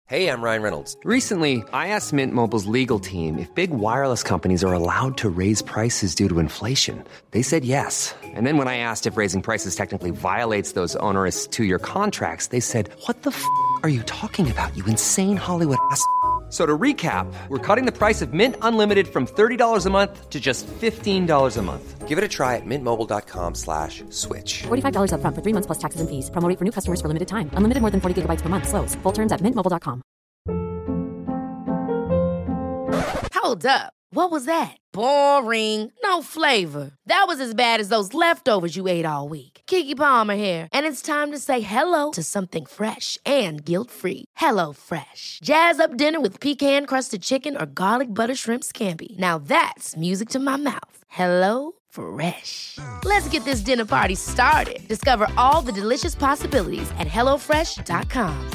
Hey, I'm Ryan Reynolds. Recently, I asked Mint Mobile's legal team if big wireless companies are allowed to raise prices due to inflation. They said yes. And then when I asked if raising prices technically violates those onerous two-year contracts, they said, "What the f*** are you talking about, you insane Hollywood ass?" So to recap, we're cutting the price of Mint Unlimited from $30 a month to just $15 a month. Give it a try at mintmobile.com/switch. $45 up front for 3 months plus taxes and fees. Promo rate for new customers for limited time. Unlimited more than 40 gigabytes per month. Slows full terms at mintmobile.com. Hold up. What was that? Boring. No flavor. That was as bad as those leftovers you ate all week. Keke Palmer here. And it's time to say hello to something fresh and guilt-free. Hello Fresh. Jazz up dinner with pecan-crusted chicken or garlic butter shrimp scampi. Now that's music to my mouth. Hello Fresh. Let's get this dinner party started. Discover all the delicious possibilities at hellofresh.com.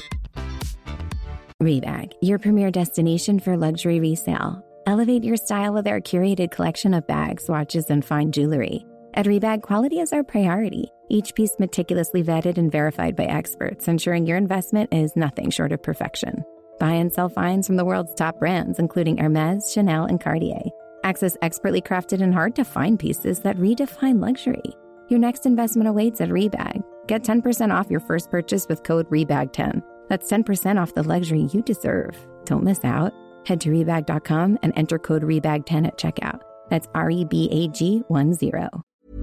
Rebag, your premier destination for luxury resale. Elevate your style with our curated collection of bags, watches, and fine jewelry. At Rebag, quality is our priority. Each piece meticulously vetted and verified by experts, ensuring your investment is nothing short of perfection. Buy and sell finds from the world's top brands, including Hermes, Chanel, and Cartier. Access expertly crafted and hard-to-find pieces that redefine luxury. Your next investment awaits at Rebag. Get 10% off your first purchase with code REBAG10. That's 10% off the luxury you deserve. Don't miss out. Head to Rebag.com and enter code REBAG10 at checkout. That's REBAG10.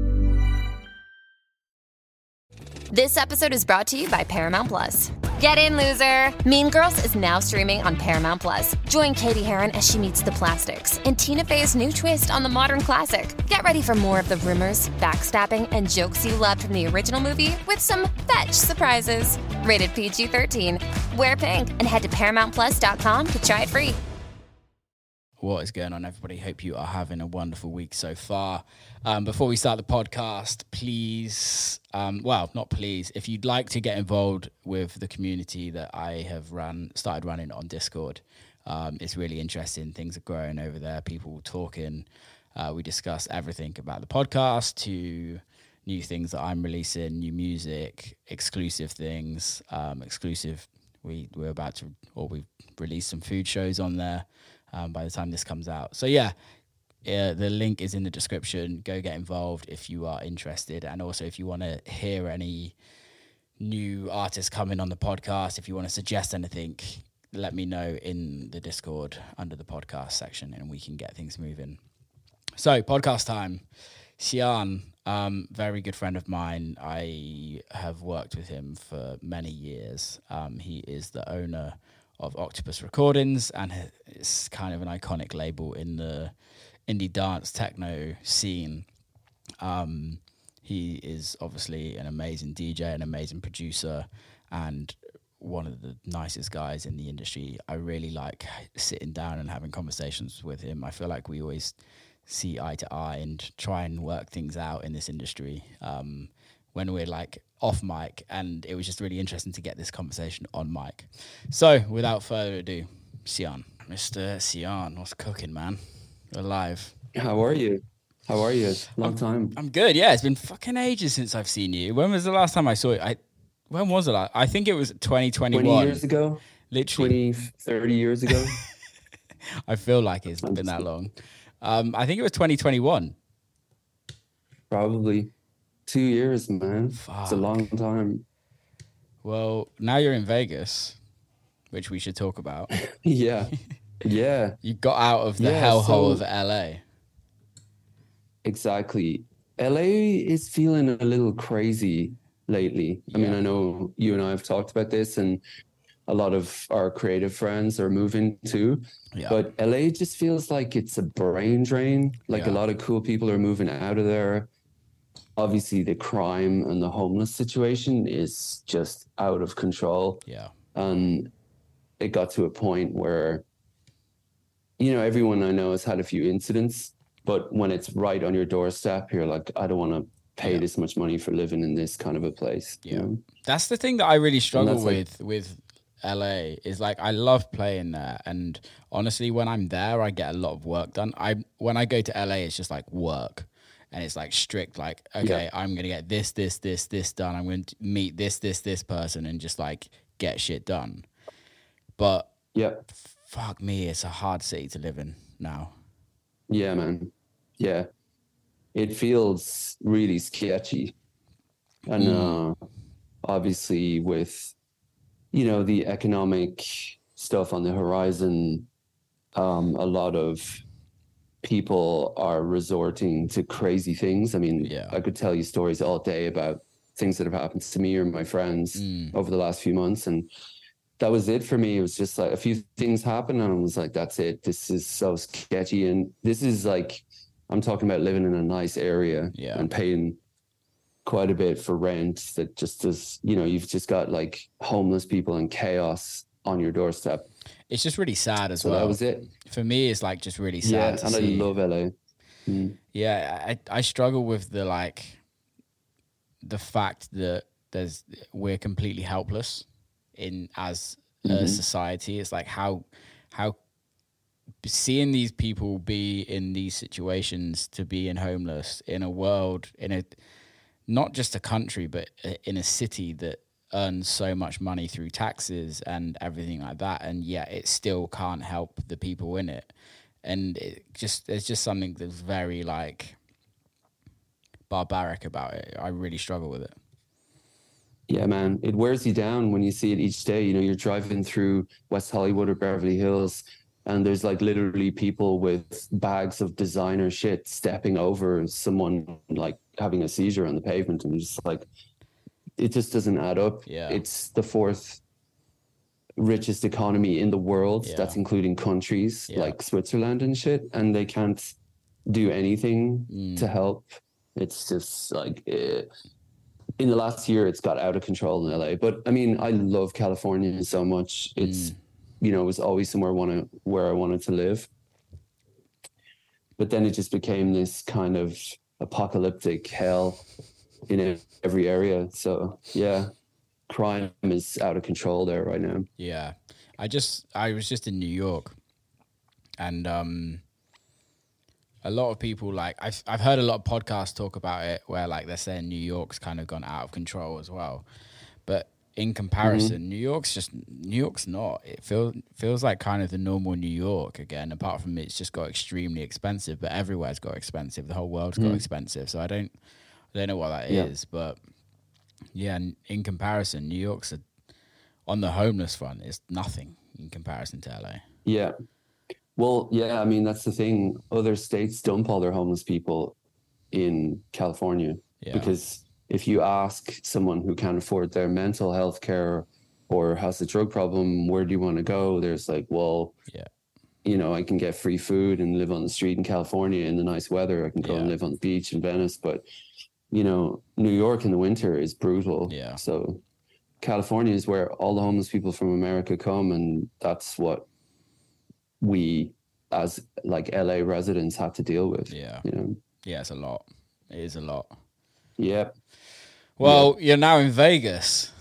This episode is brought to you by Paramount Plus. Get in, loser! Mean Girls is now streaming on Paramount Plus. Join Katie Heron as she meets the plastics in Tina Fey's new twist on the modern classic. Get ready for more of the rumors, backstabbing, and jokes you loved from the original movie with some fetch surprises. Rated PG-13. Wear pink and head to ParamountPlus.com to try it free. What is going on, everybody? Hope you are having a wonderful week so far. Before we start the podcast, please, not please, if you'd like to get involved with the community that I have started running on Discord, it's really interesting. Things are growing over there, people talking. We discuss everything about the podcast to new things that I'm releasing, new music, exclusive things, we've released some food shows on there. By the time this comes out. So the link is in the description. Go get involved if you are interested. And also if you want to hear any new artists coming on the podcast, if you want to suggest anything, let me know in the Discord under the podcast section and we can get things moving. So podcast time. Sian, very good friend of mine. I have worked with him for many years. He is the owner of Octopus Recordings, and it's kind of an iconic label in the indie dance techno scene. He is obviously an amazing DJ, an amazing producer, and one of the nicest guys in the industry. I really like sitting down and having conversations with him. I feel like we always see eye to eye and try and work things out in this industry when we're like off mic, and it was just really interesting to get this conversation on mic. So without further ado, Sian. Mr. Sian, what's cooking, man? You're alive. How are you? Long time. I'm good, yeah. It's been fucking ages since I've seen you. When was the last time I saw you? When was it? I think it was 2021. 20 years ago? Literally. 30 years ago? I feel like it's been that long. I think it was 2021. Probably. 2 years, man. Fuck. It's a long time. Well, now you're in Vegas, which we should talk about. Yeah. You got out of the hellhole of LA. Exactly. LA is feeling a little crazy lately. I mean, I know you and I have talked about this, and a lot of our creative friends are moving too. Yeah. But LA just feels like it's a brain drain. Like a lot of cool people are moving out of there. Obviously, the crime and the homeless situation is just out of control. Yeah. And it got to a point where, everyone I know has had a few incidents, but when it's right on your doorstep, you're like, I don't want to pay this much money for living in this kind of a place. Yeah. You know? That's the thing that I really struggle with LA is like, I love playing there. And honestly, when I'm there, I get a lot of work done. When I go to LA, it's just like work. And it's like strict, like, okay, I'm going to get this done. I'm going to meet this person and just like get shit done. But yeah, fuck me, it's a hard city to live in now. Yeah, man. Yeah, it feels really sketchy, and obviously with the economic stuff on the horizon, a lot of people are resorting to crazy things. I mean, I could tell you stories all day about things that have happened to me or my friends over the last few months, and that was it for me. It was just like a few things happened, and I was like, that's it. This is so sketchy, and this is like, I'm talking about living in a nice area and paying quite a bit for rent that just does, you've just got like homeless people and chaos on your doorstep. It's just really sad as well. That was it. For me, it's like just really sad to and see. I love LA. Yeah, I struggle with the fact that we're completely helpless as a society. It's like how seeing these people be in these situations, to be homeless in a world, not just a country, but in a city that earns so much money through taxes and everything like that, and yet it still can't help the people in it. And there's just something that's very like barbaric about it. I really struggle with it. Yeah, man, it wears you down when you see it each day. You're driving through West Hollywood or Beverly Hills, and there's like literally people with bags of designer shit stepping over someone like having a seizure on the pavement, and just like, it just doesn't add up. Yeah. It's the fourth richest economy in the world. Yeah. That's including countries like Switzerland and shit, and they can't do anything to help. It's just like, in the last year, it's got out of control in LA. But I mean, I love California so much. It's, it was always somewhere where I wanted to live. But then it just became this kind of apocalyptic hell in every area. So yeah, crime is out of control there right now. Yeah. I was just in New York, and a lot of people, like, I've heard a lot of podcasts talk about it where like they're saying New York's kind of gone out of control as well. But in comparison, New York's not. It feels like kind of the normal New York again, apart from it's just got extremely expensive, but everywhere's got expensive. The whole world's got expensive. So I don't know what that is, but yeah, in comparison, New York's on the homeless front is nothing in comparison to LA. Yeah. Well, yeah, I mean, that's the thing. Other states dump all their homeless people in California because if you ask someone who can't afford their mental health care or has a drug problem, where do you want to go? There's like, well, I can get free food and live on the street in California in the nice weather. I can go and live on the beach in Venice. But, New York in the winter is brutal. Yeah. So California is where all the homeless people from America come, and that's what we as like LA residents have to deal with. Yeah. Yeah, it's a lot. It is a lot. Yep. Well, you're now in Vegas.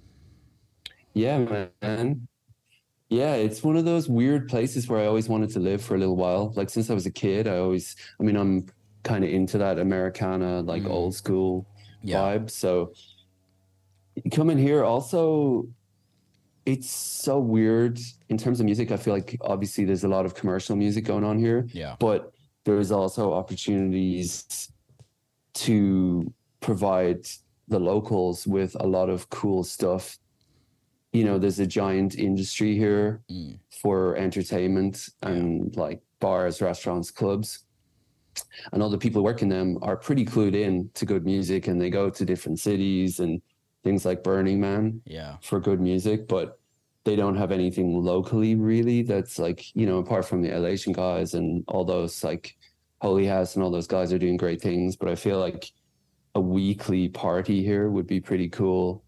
Yeah, man. Yeah, it's one of those weird places where I always wanted to live for a little while. Like since I was a kid, I'm kind of into that Americana, like old school vibe. So coming here also, it's so weird in terms of music. I feel like obviously there's a lot of commercial music going on here, but there's also opportunities to provide the locals with a lot of cool stuff. There's a giant industry here for entertainment and like bars, restaurants, clubs. And all the people working them are pretty clued in to good music, and they go to different cities and things like Burning Man for good music, but they don't have anything locally really that's like, apart from the Elation guys and all those like Holy House and all those guys are doing great things. But I feel like a weekly party here would be pretty cool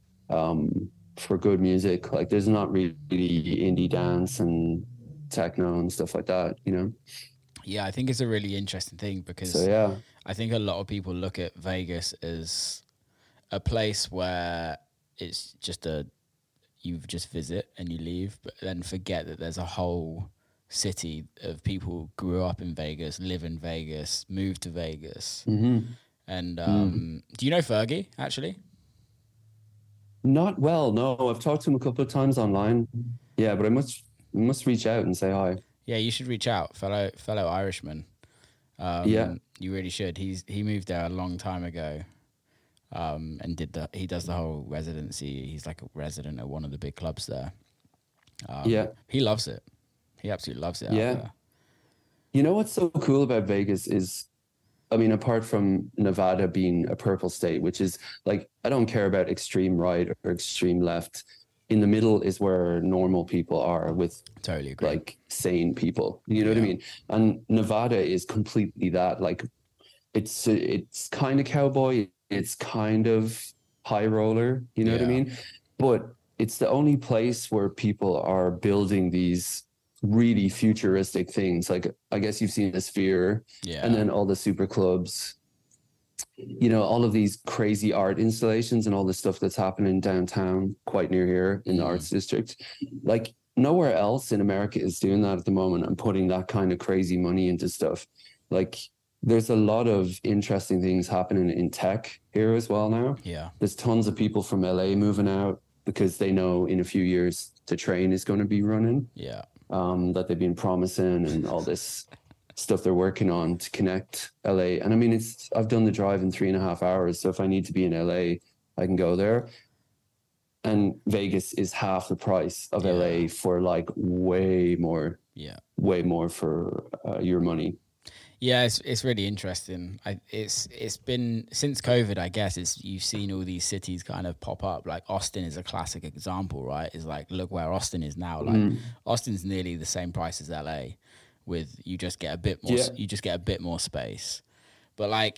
for good music. Like there's not really indie dance and techno and stuff like that, Yeah, I think it's a really interesting thing because I think a lot of people look at Vegas as a place where it's just you just visit and you leave, but then forget that there's a whole city of people who grew up in Vegas, live in Vegas, moved to Vegas. And do you know Fergie, actually? Not well, no. I've talked to him a couple of times online. Yeah, but I must reach out and say hi. Yeah, you should reach out, fellow Irishman. Yeah, you really should. He moved there a long time ago, and he does the whole residency. He's like a resident at one of the big clubs there. yeah, He loves it. He absolutely loves it. yeah. Out there. You know what's so cool about Vegas is, I mean, apart from Nevada being a purple state, which is like, I don't care about extreme right or extreme left. In the middle is where normal people are, with Totally agree. like sane people. You know what I mean? And Nevada is completely that. Like, it's kind of cowboy. It's kind of high roller. You know what I mean? But it's the only place where people are building these really futuristic things. Like, I guess you've seen the Sphere, and then all the super clubs, you know, all of these crazy art installations and all the stuff that's happening downtown, quite near here in the arts district. Like, nowhere else in America is doing that at the moment and putting that kind of crazy money into stuff. Like, there's a lot of interesting things happening in tech here as well now. Yeah. There's tons of people from LA moving out because they know in a few years the train is going to be running. Yeah. That they've been promising, and all this stuff they're working on to connect LA. And I mean, I've done the drive in 3.5 hours. So if I need to be in LA, I can go there. And Vegas is half the price of LA for like way more for your money. Yeah, it's really interesting. It's been since COVID, I guess. You've seen all these cities kind of pop up. Like Austin is a classic example, right? It's like, look where Austin is now. Like Austin's nearly the same price as LA, with you just get a bit more. You just get a bit more space. But like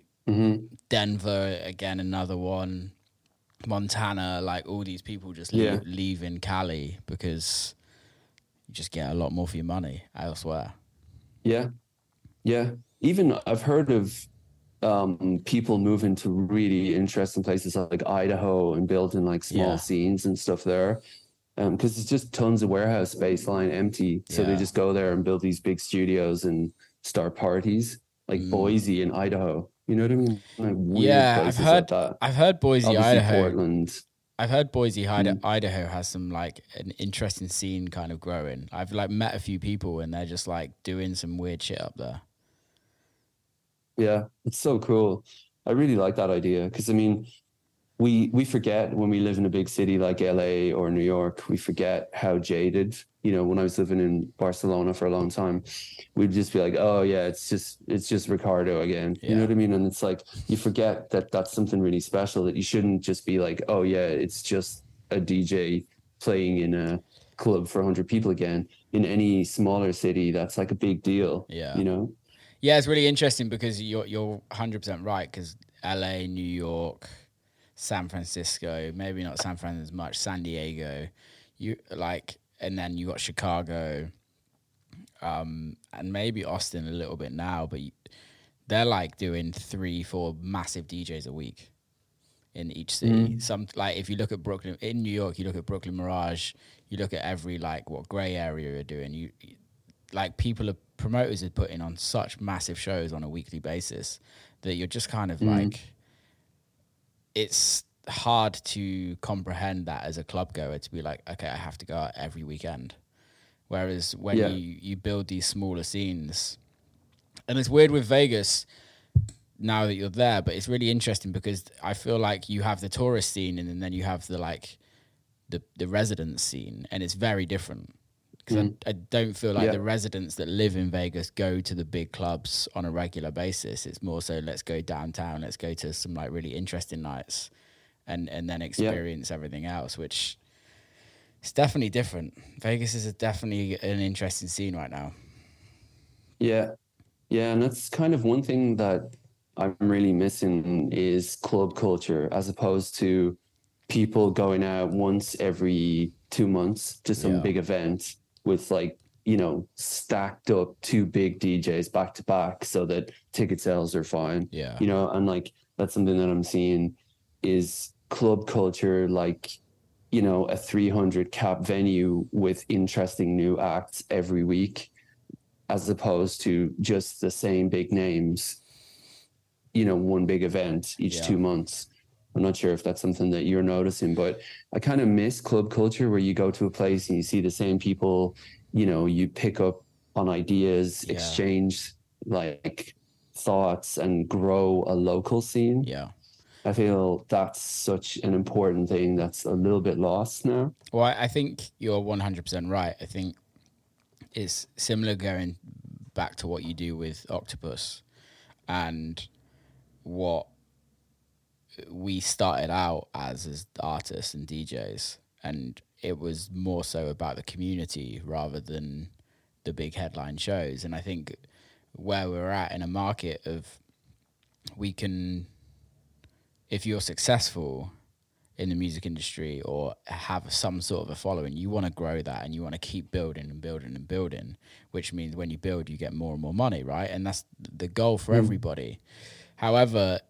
Denver, again, another one. Montana, like all these people just leave in Cali because you just get a lot more for your money elsewhere. Yeah. Yeah. Even I've heard of people moving to really interesting places like Idaho and building like small scenes and stuff there. Because it's just tons of warehouse space lying empty. So they just go there and build these big studios and start parties, like Boise in Idaho. You know what I mean? Like weird I've heard Boise, obviously Idaho. Portland. I've heard Boise, Idaho has some like an interesting scene kind of growing. I've like met a few people and they're just like doing some weird shit up there. Yeah, it's so cool. I really like that idea because I mean, we forget when we live in a big city like LA or New York, we forget how jaded. You know, when I was living in Barcelona for a long time, we'd just be like, oh yeah, it's just Ricardo again. You know what I mean? And it's like, you forget that that's something really special, that you shouldn't just be like, oh yeah, it's just a DJ playing in a club for 100 people again. In any smaller city, that's like a big deal. Yeah. You know? Yeah, it's really interesting because you're 100% right, because LA, New York, San Francisco, maybe not San Francisco as much, San Diego, and then you got Chicago, and maybe Austin a little bit now, but they're like doing 3-4 massive DJs a week in each city. Some, like, if you look at Brooklyn, in New York, you look at Brooklyn Mirage, you look at every like what gray area you're doing. You like promoters are putting on such massive shows on a weekly basis that you're just kind of like, it's hard to comprehend that as a club goer, to be like, okay, I have to go out every weekend. Whereas when you build these smaller scenes, and it's weird with Vegas now that you're there, but it's really interesting because I feel like you have the tourist scene and then you have the resident scene, and it's very different. Because I don't feel like the residents that live in Vegas go to the big clubs on a regular basis. It's more so, let's go downtown, let's go to some like really interesting nights and then experience everything else, which is definitely different. Vegas is definitely an interesting scene right now. Yeah. Yeah, and that's kind of one thing that I'm really missing is club culture, as opposed to people going out once every 2 months to some big event with like, you know, stacked up 2 big DJs back to back so that ticket sales are fine. Yeah. You know, and like that's something that I'm seeing is club culture, like, you know, a 300 cap venue with interesting new acts every week, as opposed to just the same big names, you know, one big event each 2 months. I'm not sure if that's something that you're noticing, but I kind of miss club culture where you go to a place and you see the same people, you know, you pick up on ideas, exchange like thoughts and grow a local scene. Yeah. I feel that's such an important thing that's a little bit lost now. Well, I think you're 100% right. I think it's similar going back to what you do with Octopus and what we started out as artists and DJs, and it was more so about the community rather than the big headline shows. And I think where we're at in a market of, we can, if you're successful in the music industry or have some sort of a following, you want to grow that and you want to keep building and building and building, which means when you build, you get more and more money, right? And that's the goal for everybody. However,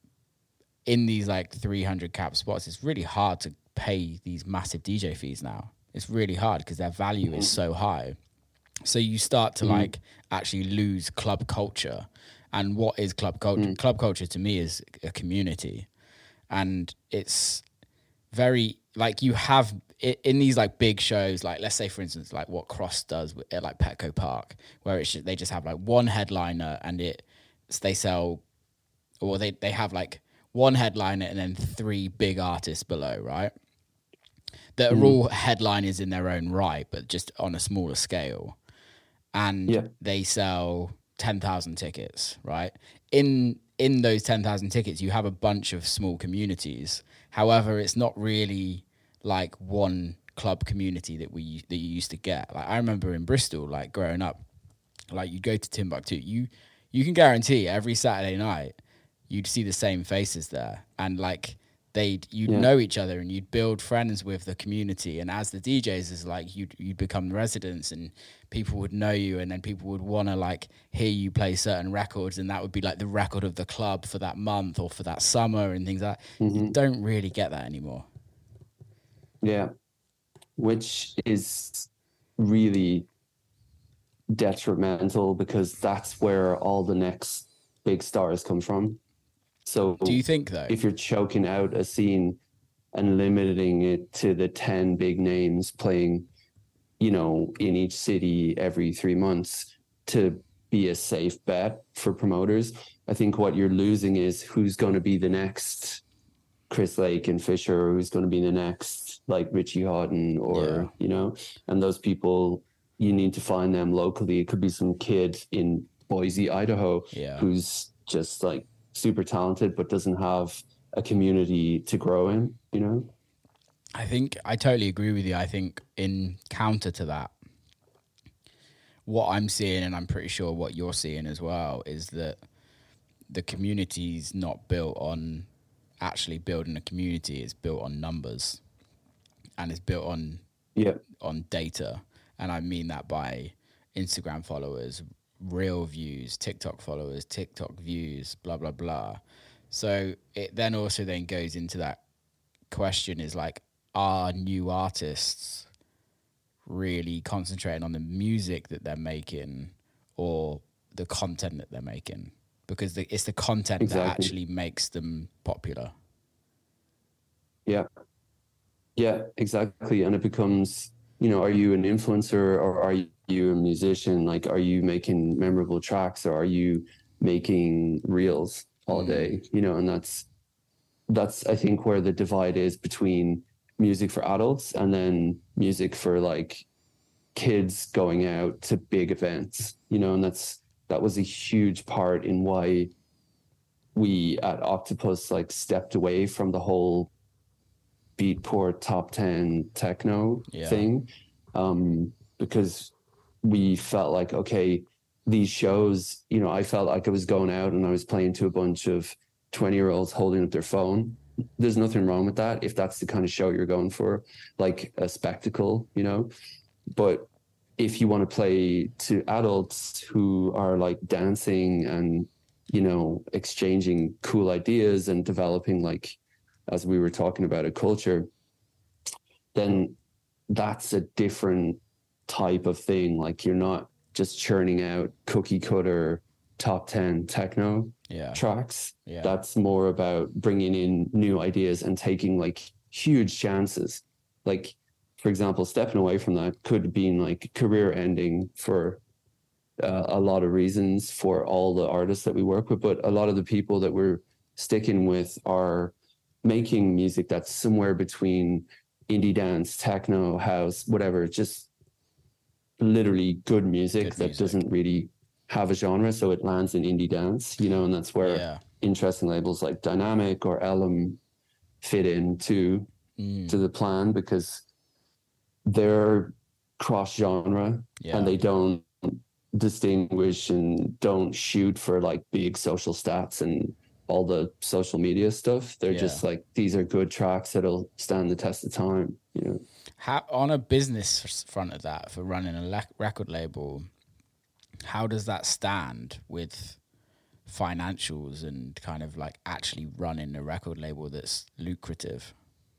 in these like 300 cap spots, it's really hard to pay these massive DJ fees now. It's really hard because their value is so high. So you start to like actually lose club culture. And what is club culture? Club culture to me is a community. And it's very, like, you have in these like big shows, like let's say for instance, like what Cross does at like Petco Park, where they just have like one headliner and they sell, or they have like one headliner and then 3 big artists below, right? That are all headliners in their own right, but just on a smaller scale. And they sell 10,000 tickets, right? In those 10,000 tickets, you have a bunch of small communities. However, it's not really like one club community that you used to get. Like I remember in Bristol, like growing up, like you'd go to Timbuktu, you can guarantee every Saturday night you'd see the same faces there, and like you'd know each other and you'd build friends with the community. And as the DJs, is like you'd become residents and people would know you, and then people would want to like hear you play certain records, and that would be like the record of the club for that month or for that summer and things like that. You don't really get that anymore. Yeah, which is really detrimental because that's where all the next big stars come from. So do you think though, if you're choking out a scene and limiting it to the 10 big names playing, you know, in each city every 3 months to be a safe bet for promoters, I think what you're losing is who's going to be the next Chris Lake and Fisher, or who's going to be the next like Richie Hawtin, or, you know, and those people, you need to find them locally. It could be some kid in Boise, Idaho, who's just like super talented but doesn't have a community to grow in, you know? I think I totally agree with you. I think in counter to that, what I'm seeing, and I'm pretty sure what you're seeing as well, is that the community's not built on actually building a community. It's built on numbers, and it's built on data. And I mean that by Instagram followers, real views, TikTok followers, TikTok views, blah, blah, blah. So it then also then goes into that question is like, are new artists really concentrating on the music that they're making or the content that they're making? Because it's the content that actually makes them popular. Yeah, exactly. And it becomes, you know, are you an influencer or are you a musician? Like, are you making memorable tracks or are you making reels all day? You know, and that's I think where the divide is between music for adults and then music for like kids going out to big events, you know, and that was a huge part in why we at Octopus like stepped away from the whole Beatport top 10 techno thing, because we felt like, okay, these shows, you know, I felt like I was going out and I was playing to a bunch of 20-year-olds holding up their phone. There's nothing wrong with that if that's the kind of show you're going for, like a spectacle, you know. But if you want to play to adults who are like dancing and, you know, exchanging cool ideas and developing, like, as we were talking about, a culture, then that's a different type of thing. Like, you're not just churning out cookie cutter top 10 techno tracks. That's more about bringing in new ideas and taking like huge chances. Like, for example, stepping away from that could have been like career ending for a lot of reasons for all the artists that we work with. But a lot of the people that we're sticking with are making music that's somewhere between indie dance, techno, house, whatever, just literally good music that doesn't really have a genre, so it lands in indie dance, you know, and that's where interesting labels like Dynamic or Elm fit in to the plan, because they're cross genre and they don't distinguish and don't shoot for like big social stats and all the social media stuff. They're just like, these are good tracks that'll stand the test of time, you know. How, on a business front of that, for running a record label, how does that stand with financials and kind of like actually running a record label that's lucrative?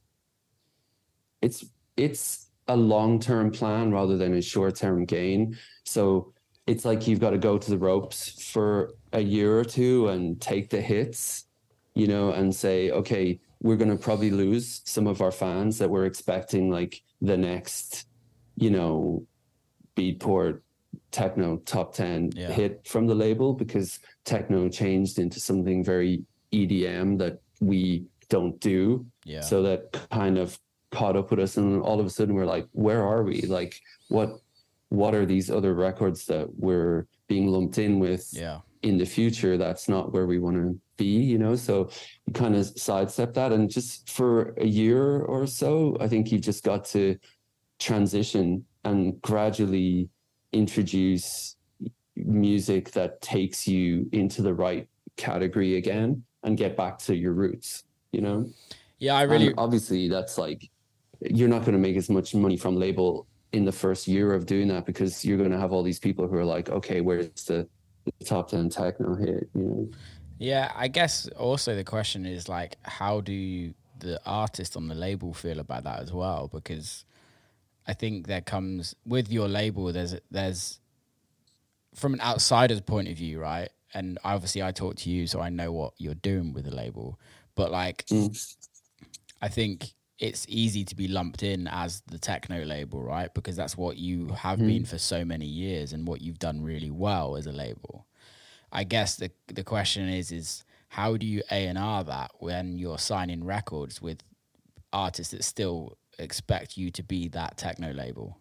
It's a long-term plan rather than a short-term gain. So it's like you've got to go to the ropes for a year or two and take the hits, you know, and say, okay, we're going to probably lose some of our fans that we're expecting like the next, you know, Beatport techno top 10 hit from the label, because techno changed into something very EDM that we don't do. So that kind of caught up with us, and all of a sudden we're like, where are we? Like, what are these other records that we're being lumped in with in the future? That's not where we want to be, you know? So you kind of sidestep that, and just for a year or so, I think you've just got to transition and gradually introduce music that takes you into the right category again and get back to your roots, you know? And obviously that's like, you're not going to make as much money from label in the first year of doing that, because you're going to have all these people who are like, okay, where's the top 10 techno hit, you know? Yeah, I guess also the question is like, how do the artist on the label feel about that as well? Because I think there comes with your label, there's from an outsider's point of view, right? And obviously I talk to you, so I know what you're doing with the label, but like, I think it's easy to be lumped in as the techno label, right? Because that's what you have been for so many years and what you've done really well as a label. I guess the question is how do you A&R that when you're signing records with artists that still expect you to be that techno label?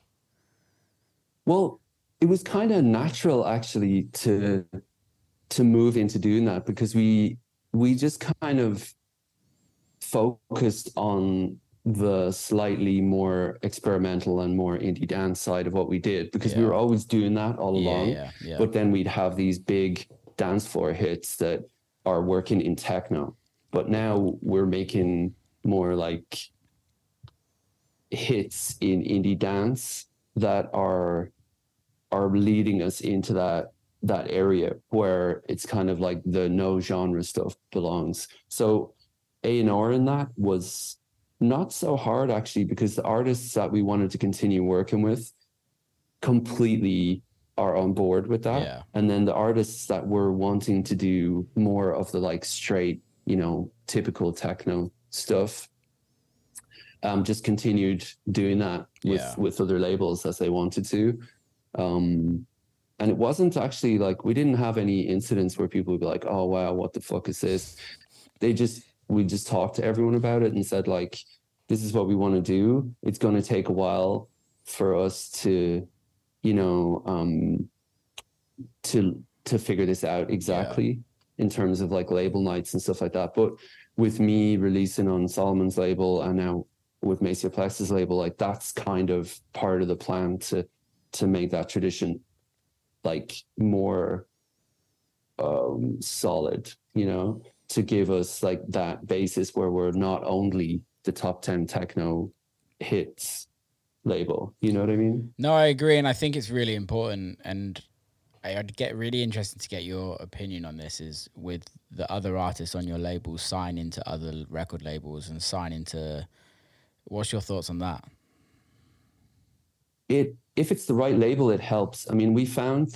Well, it was kind of natural actually to move into doing that, because we just kind of focused on the slightly more experimental and more indie dance side of what we did, because we were always doing that all along. But then we'd have these big dance floor hits that are working in techno. But now we're making more like hits in indie dance that are leading us into that area where it's kind of like the no genre stuff belongs. So A&R in that was not so hard actually, because the artists that we wanted to continue working with completely are on board with that. And then the artists that were wanting to do more of the like straight, you know, typical techno stuff, just continued doing that with other labels as they wanted to. And it wasn't actually like, we didn't have any incidents where people would be like, oh wow, what the fuck is this? We just talked to everyone about it and said like, this is what we want to do. It's going to take a while for us to, you know, to figure this out exactly in terms of like label nights and stuff like that. But with me releasing on Solomon's label and now with Maceo Plex's label, like that's kind of part of the plan to make that tradition like more solid, you know, to give us like that basis where we're not only the top 10 techno hits label, you know what I mean? No, I agree. And I think it's really important. And I'd get really interested to get your opinion on this, is with the other artists on your label signing to other record labels and signing to, what's your thoughts on that? If it's the right label, it helps. I mean, we found that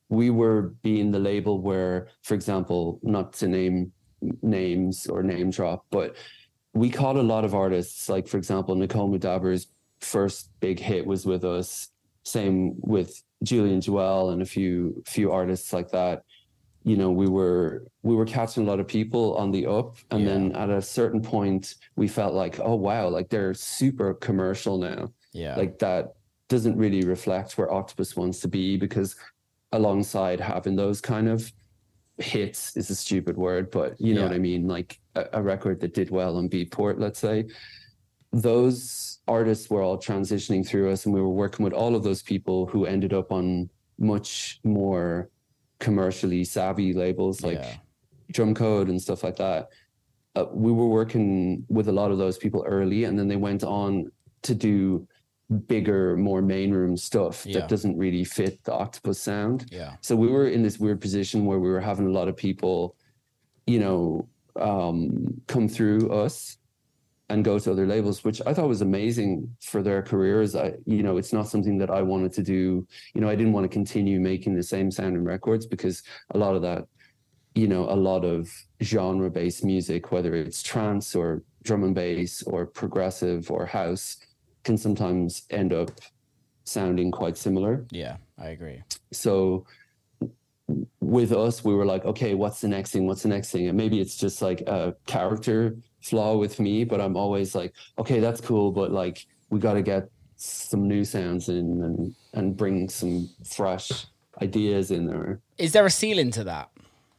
we were being the label where, for example, not to name names or name drop, but we caught a lot of artists, like, for example, Nicole Mudaber's first big hit was with us. Same with Julian Joel and a few artists like that. You know, we were catching a lot of people on the up, and then at a certain point we felt like, oh wow, like they're super commercial now. Yeah. Like that doesn't really reflect where Octopus wants to be, because alongside having those kind of hits is a stupid word, but you know what I mean, like a record that did well on Beatport, let's say, those artists were all transitioning through us, and we were working with all of those people who ended up on much more commercially savvy labels like Drumcode and stuff like that. We were working with a lot of those people early, and then they went on to do bigger, more main room stuff that doesn't really fit the Octopus sound. So we were in this weird position where we were having a lot of people, you know, come through us and go to other labels, which I thought was amazing for their careers. You know, it's not something that I wanted to do. You know, I didn't want to continue making the same sounding records, because a lot of that, you know, a lot of genre-based music, whether it's trance or drum and bass or progressive or house, can sometimes end up sounding quite similar. Yeah, I agree. So with us, we were like, okay, what's the next thing? What's the next thing? And maybe it's just like a character flaw with me, but I'm always like, okay, that's cool, but like we got to get some new sounds in and bring some fresh ideas in there. Is there a ceiling to that?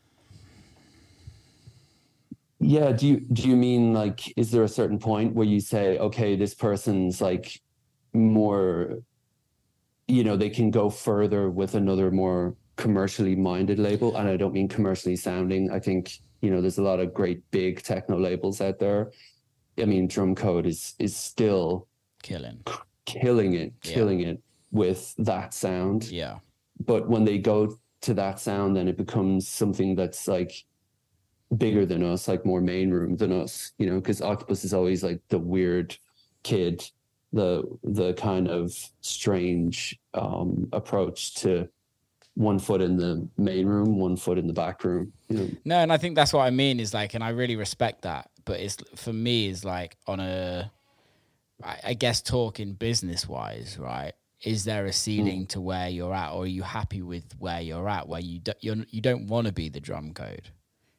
Yeah, do you mean like, is there a certain point where you say, okay, this person's like more, you know, they can go further with another more commercially minded label? And I don't mean commercially sounding. I think, you know, there's a lot of great big techno labels out there. I mean, Drumcode is still killing it with that sound. Yeah. But when they go to that sound, then it becomes something that's like bigger than us, like more main room than us, you know, because Octopus is always like the weird kid, the kind of strange approach to one foot in the main room, one foot in the back room, you know? No, and I think that's what I mean is like, and I really respect that, but it's, for me, is like on a, I guess talking business wise, right? Is there a ceiling to where you're at, or are you happy with where you're at, where you don't want to be the Drumcode?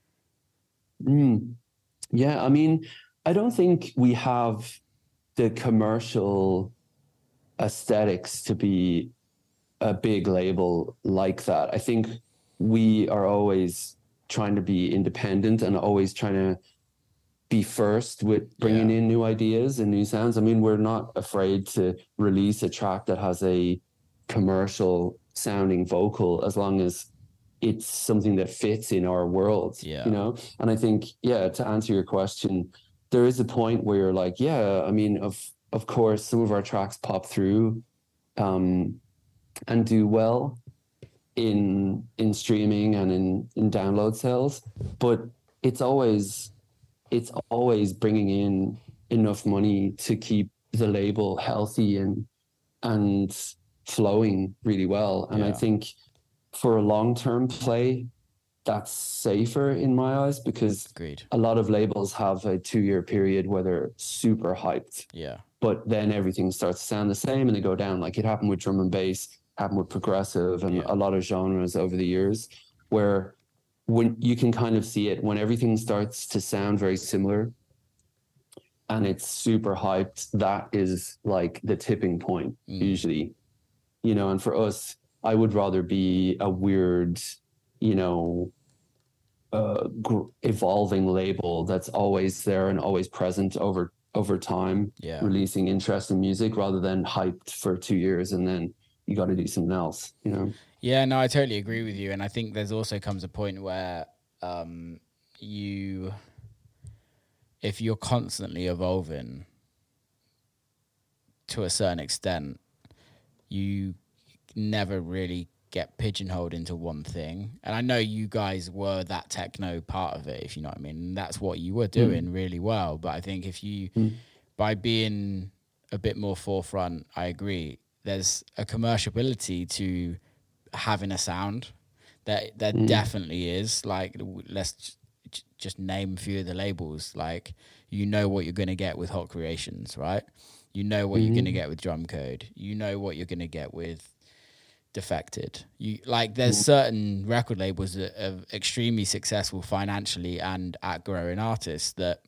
Yeah, I mean, I don't think we have the commercial aesthetics to be a big label like that. I think we are always trying to be independent and always trying to be first with bringing in new ideas and new sounds. I mean, we're not afraid to release a track that has a commercial sounding vocal, as long as it's something that fits in our world, you know? And I think, to answer your question, there is a point where you're like, I mean, of course, some of our tracks pop through and do well in streaming and in download sales, but it's always bringing in enough money to keep the label healthy and flowing really well. And I think for a long-term play, that's safer in my eyes, because a lot of labels have a 2-year period where they're super hyped. But then everything starts to sound the same and they go down. Like it happened with drum and bass, happened with progressive and a lot of genres over the years, where when you can kind of see it, when everything starts to sound very similar and it's super hyped, that is like the tipping point usually, you know. And for us, I would rather be a weird, you know, evolving label that's always there and always present over time, releasing interesting music, rather than hyped for 2 years and then you got to do something else, you know? Yeah, no, I totally agree with you. And I think there's also comes a point where if you're constantly evolving to a certain extent, you never really get pigeonholed into one thing. And I know you guys were that techno part of it, if you know what I mean. And that's what you were doing really well. But I think if you, by being a bit more forefront, I agree, there's a commerciality to having a sound There definitely is. Like, let's just name a few of the labels. Like, you know what you're going to get with Hot Creations, right? You know what you're going to get with Drum Code. You know what you're going to get with Defected. There's certain record labels that are extremely successful financially and at growing artists that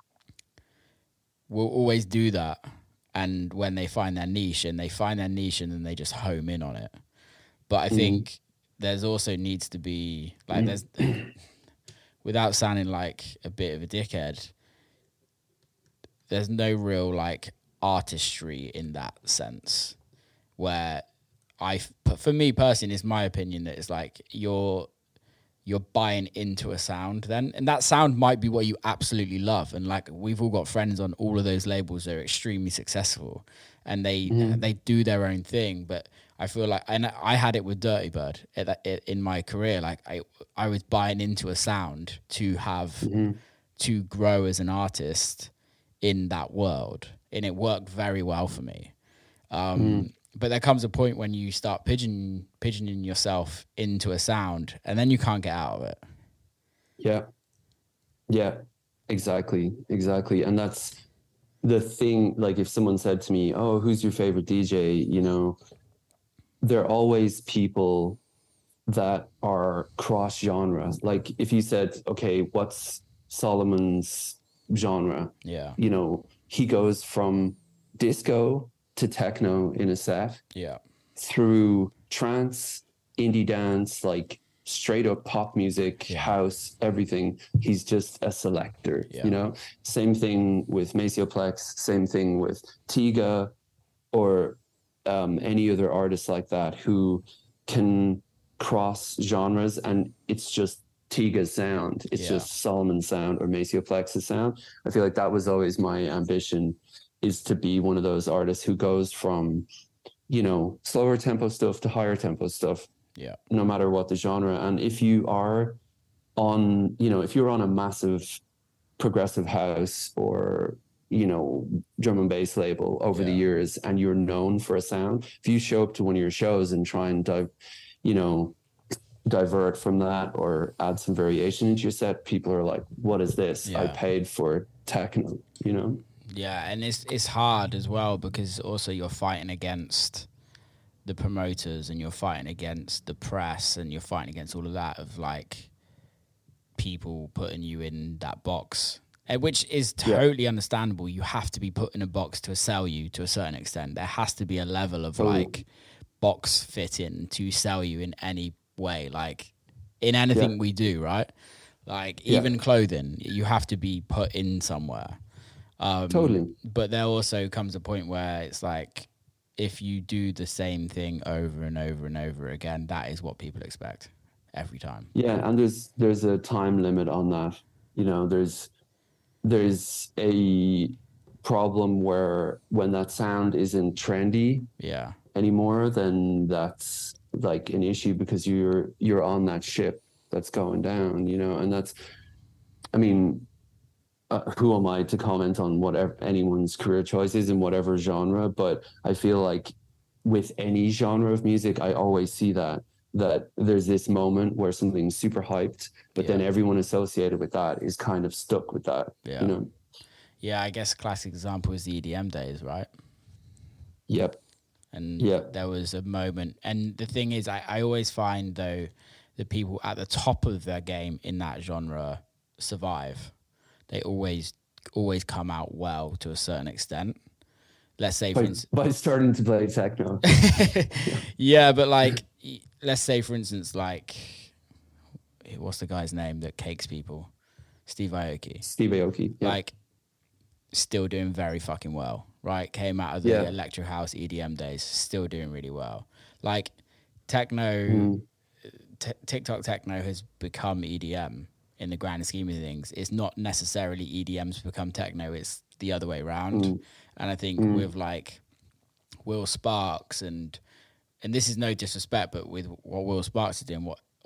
will always do that. And when they find their niche, and then they just home in on it. But I think there's also needs to be there's without sounding like a bit of a dickhead, there's no real like artistry in that sense, where for me personally, it's my opinion that it's like you're buying into a sound then, and that sound might be what you absolutely love, and like we've all got friends on all of those labels that are extremely successful, and they do their own thing. But I feel like, and I had it with Dirty Bird in my career, like I was buying into a sound to have to grow as an artist in that world, and it worked very well for me. But there comes a point when you start pigeoning yourself into a sound, and then you can't get out of it. Yeah, exactly. And that's the thing. Like, if someone said to me, "Oh, who's your favorite DJ?" You know, there are always people that are cross genre. Like, if you said, "Okay, what's Solomon's genre?" Yeah, you know, he goes from disco to techno in a set, through trance, indie dance, like straight up pop music, house, everything. He's just a selector, you know. Same thing with Macioplex, same thing with Tiga, or any other artist like that who can cross genres, and it's just Tiga's sound. It's just Solomon's sound or Macioplex's sound. I feel like that was always my ambition, is to be one of those artists who goes from, you know, slower tempo stuff to higher tempo stuff, no matter what the genre. And if you are on, you know, if you're on a massive progressive house or, you know, drum and bass label over the years, and you're known for a sound, if you show up to one of your shows and try and divert from that or add some variation into your set, people are like, what is this? I paid for techno, you know? Yeah, and it's hard as well, because also you're fighting against the promoters, and you're fighting against the press, and you're fighting against all of that, of like people putting you in that box, which is totally understandable. You have to be put in a box to sell you to a certain extent. There has to be a level of like box fitting to sell you in any way, like in anything we do, right? Like even clothing, you have to be put in somewhere. Totally. But there also comes a point where it's like, if you do the same thing over and over and over again, that is what people expect every time. Yeah, and there's a time limit on that. You know, there's a problem where when that sound isn't trendy anymore, then that's like an issue, because you're on that ship that's going down, you know. And that's, I mean, who am I to comment on whatever anyone's career choices in whatever genre? But I feel like with any genre of music, I always see that there's this moment where something's super hyped, but then everyone associated with that is kind of stuck with that, you know? Yeah, I guess a classic example is the EDM days, right? Yep. And there was a moment, and the thing is, I always find though the people at the top of their game in that genre survive. They always come out well to a certain extent. Let's say, for instance, by starting to play techno. Yeah, but like, let's say, for instance, like, what's the guy's name that cakes people? Steve Aoki. Yeah. Like, still doing very fucking well, right? Came out of the electro house EDM days, still doing really well. Like, techno, TikTok techno has become EDM. In the grand scheme of things, it's not necessarily EDM's become techno, it's the other way around. And I think with like Will Sparks, and this is no disrespect, but with what Will Sparks is doing,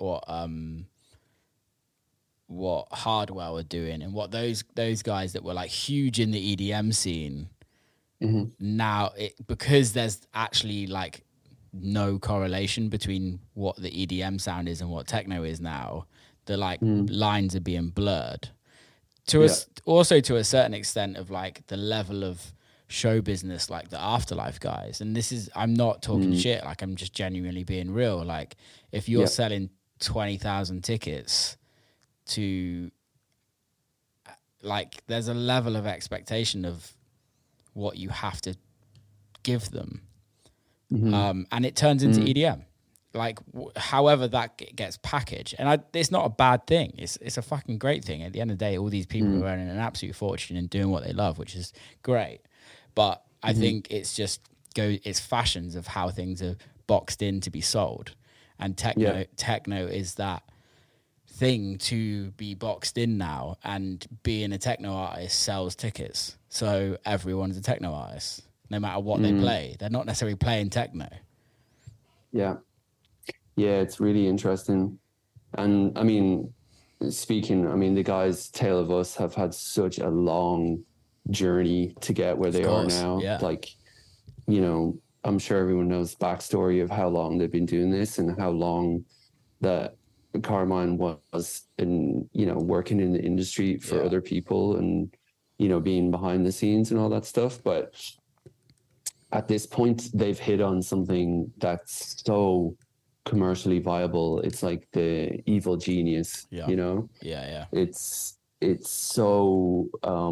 what Hardwell are doing, and what those guys that were like huge in the EDM scene, now because there's actually like no correlation between what the EDM sound is and what techno is now. The like lines are being blurred to us, also to a certain extent of like the level of show business, like the Afterlife guys. And this is, I'm not talking shit, like I'm just genuinely being real. Like if you're selling 20,000 tickets to, like, there's a level of expectation of what you have to give them. And it turns into EDM. Like, however that gets packaged. And it's not a bad thing. It's a fucking great thing. At the end of the day, all these people are earning an absolute fortune and doing what they love, which is great. But I think it's just it's fashions of how things are boxed in to be sold. And techno is that thing to be boxed in now, and being a techno artist sells tickets. So everyone's a techno artist, no matter what they play. They're not necessarily playing techno. Yeah, it's really interesting. And I mean, the guys, Tale of Us, have had such a long journey to get where they are now. Like, you know, I'm sure everyone knows the backstory of how long they've been doing this and how long that Carmine was in, you know, working in the industry for other people and, you know, being behind the scenes and all that stuff. But at this point, they've hit on something that's so commercially viable. It's like the evil genius, you know? It's so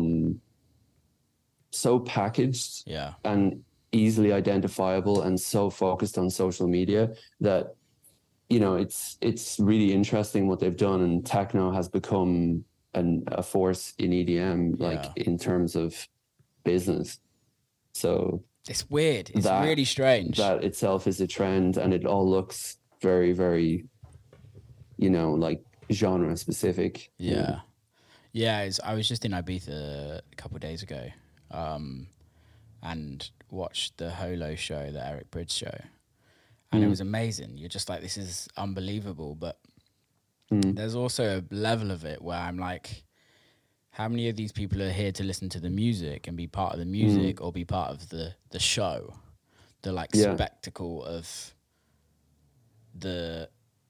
so packaged and easily identifiable and so focused on social media that, you know, it's really interesting what they've done. And techno has become a force in EDM, like in terms of business. So it's weird. It's really strange. That itself is a trend, and it all looks very, very, you know, like genre specific. I was just in Ibiza a couple of days ago, and watched the Holo show, the Eric Bridge show, and it was amazing. You're just like, this is unbelievable. But there's also a level of it where I'm like, how many of these people are here to listen to the music and be part of the music or be part of the show, the like spectacle of the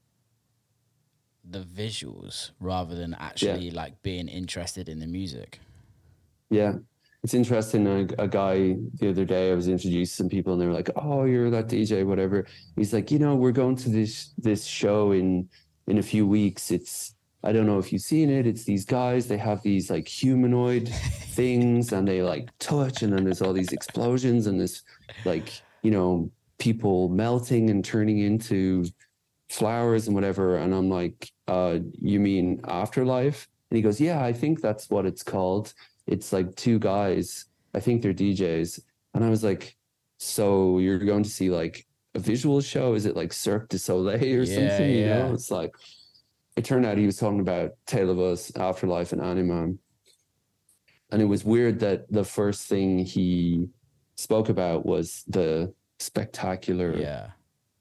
visuals rather than actually like being interested in the music. Yeah. It's interesting. A guy the other day, I was introduced to some people and they were like, oh, you're that DJ, whatever. He's like, you know, we're going to this show in a few weeks. It's, I don't know if you've seen it. It's these guys, they have these like humanoid things and they like touch, and then there's all these explosions and this like, you know, people melting and turning into flowers and whatever. And I'm like, you mean Afterlife? And he goes, yeah, I think that's what it's called. It's like two guys, I think they're DJs. And I was like, so you're going to see like a visual show? Is it like Cirque du Soleil or something? You know, it's like, it turned out he was talking about Tale of Us, Afterlife, and Animam. And it was weird that the first thing he spoke about was the spectacular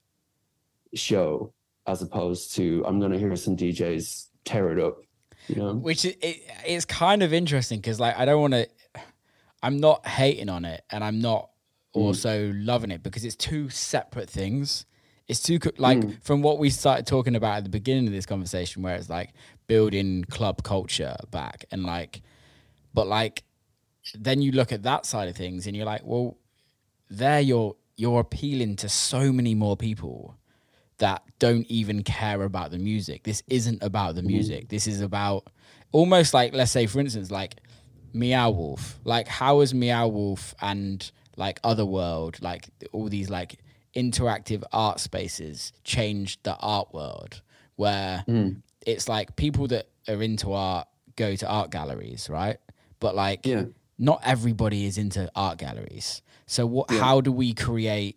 show, as opposed to, I'm going to hear some DJs tear it up. You know? Which it's kind of interesting because, like, I'm not hating on it, and I'm not also loving it, because it's two separate things. It's too, like, from what we started talking about at the beginning of this conversation, where it's like building club culture back, and like, but like, then you look at that side of things and you're like, well, there you're appealing to so many more people that don't even care about the music. This isn't about the music. This is about almost like, let's say, for instance, like Meow Wolf. Like, how has Meow Wolf and like Otherworld, like all these like interactive art spaces changed the art world, where it's like people that are into art go to art galleries, right? But like, not everybody is into art galleries. So how do we create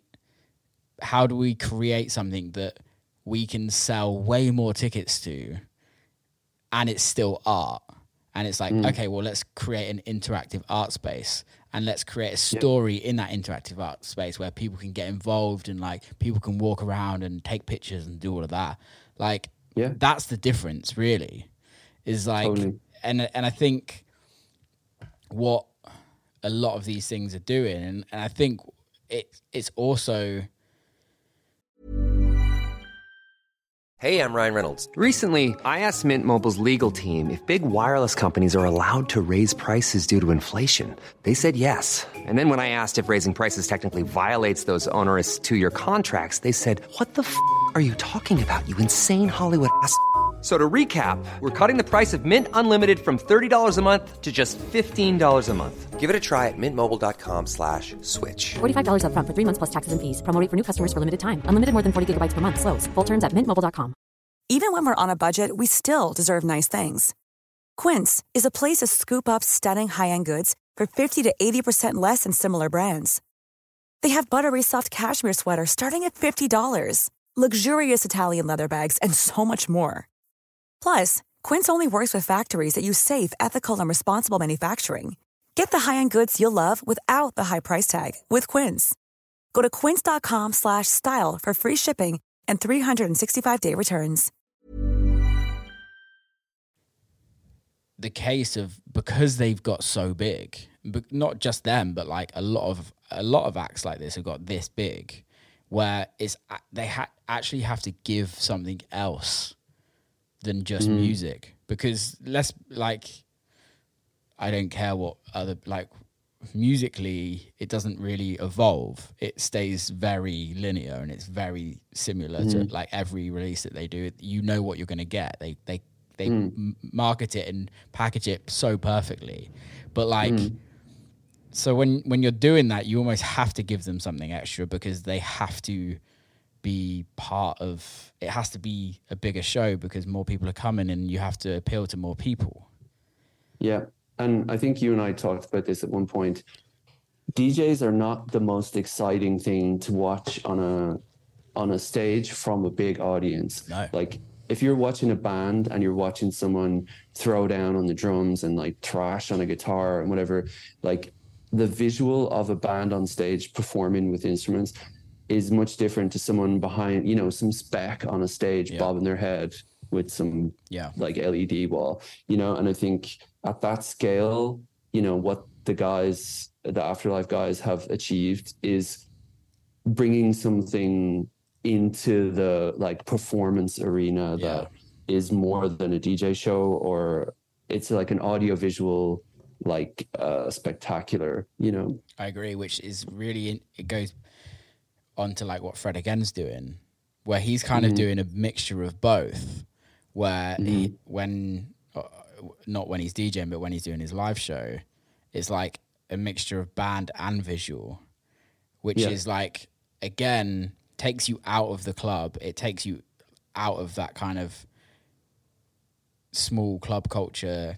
something that we can sell way more tickets to, and it's still art? And it's like, okay, well, let's create an interactive art space, and let's create a story in that interactive art space where people can get involved, and like people can walk around and take pictures and do all of that. Like, that's the difference, really, is like, and I think what a lot of these things are doing, and I think it's also Hey, I'm Ryan Reynolds. Recently, I asked Mint Mobile's legal team if big wireless companies are allowed to raise prices due to inflation. They said yes. And then when I asked if raising prices technically violates those onerous 2-year contracts, they said, "What the f*** are you talking about, you insane Hollywood ass?" So to recap, we're cutting the price of Mint Unlimited from $30 a month to just $15 a month. Give it a try at mintmobile.com/switch. $45 up front for 3 months plus taxes and fees. Promo rate for new customers for limited time. Unlimited more than 40 gigabytes per month. Slows full terms at mintmobile.com. Even when we're on a budget, we still deserve nice things. Quince is a place to scoop up stunning high-end goods for 50 to 80% less than similar brands. They have buttery soft cashmere sweaters starting at $50, luxurious Italian leather bags, and so much more. Plus, Quince only works with factories that use safe, ethical, and responsible manufacturing. Get the high-end goods you'll love without the high price tag with Quince. Go to quince.com/style for free shipping and 365-day returns. The case of, because they've got so big, but not just them, but like a lot of acts like this have got this big, where it's they actually have to give something else than just music. Because I don't care what other, like, musically it doesn't really evolve. It stays very linear and it's very similar to like every release that they do. You know what you're going to get. They market it and package it so perfectly. But like, so when you're doing that, you almost have to give them something extra, because they have to be part of it. Has to be a bigger show because more people are coming and you have to appeal to more people. Yeah. And I think you and I talked about this at one point. DJs are not the most exciting thing to watch on a stage from a big audience. No. Like, if you're watching a band and you're watching someone throw down on the drums and like thrash on a guitar and whatever, like the visual of a band on stage performing with instruments is much different to someone behind, some spec on a stage bobbing their head with some like LED wall, and I think at that scale, what the Afterlife guys have achieved is bringing something into the like performance arena that is more than a DJ show, or it's like an audio-visual like spectacular, I agree, which is really, it goes on to like what Fred Again's doing, where he's kind of doing a mixture of both, where he, not when he's DJing, but when he's doing his live show, it's like a mixture of band and visual, which is like, again, takes you out of the club. It takes you out of that kind of small club culture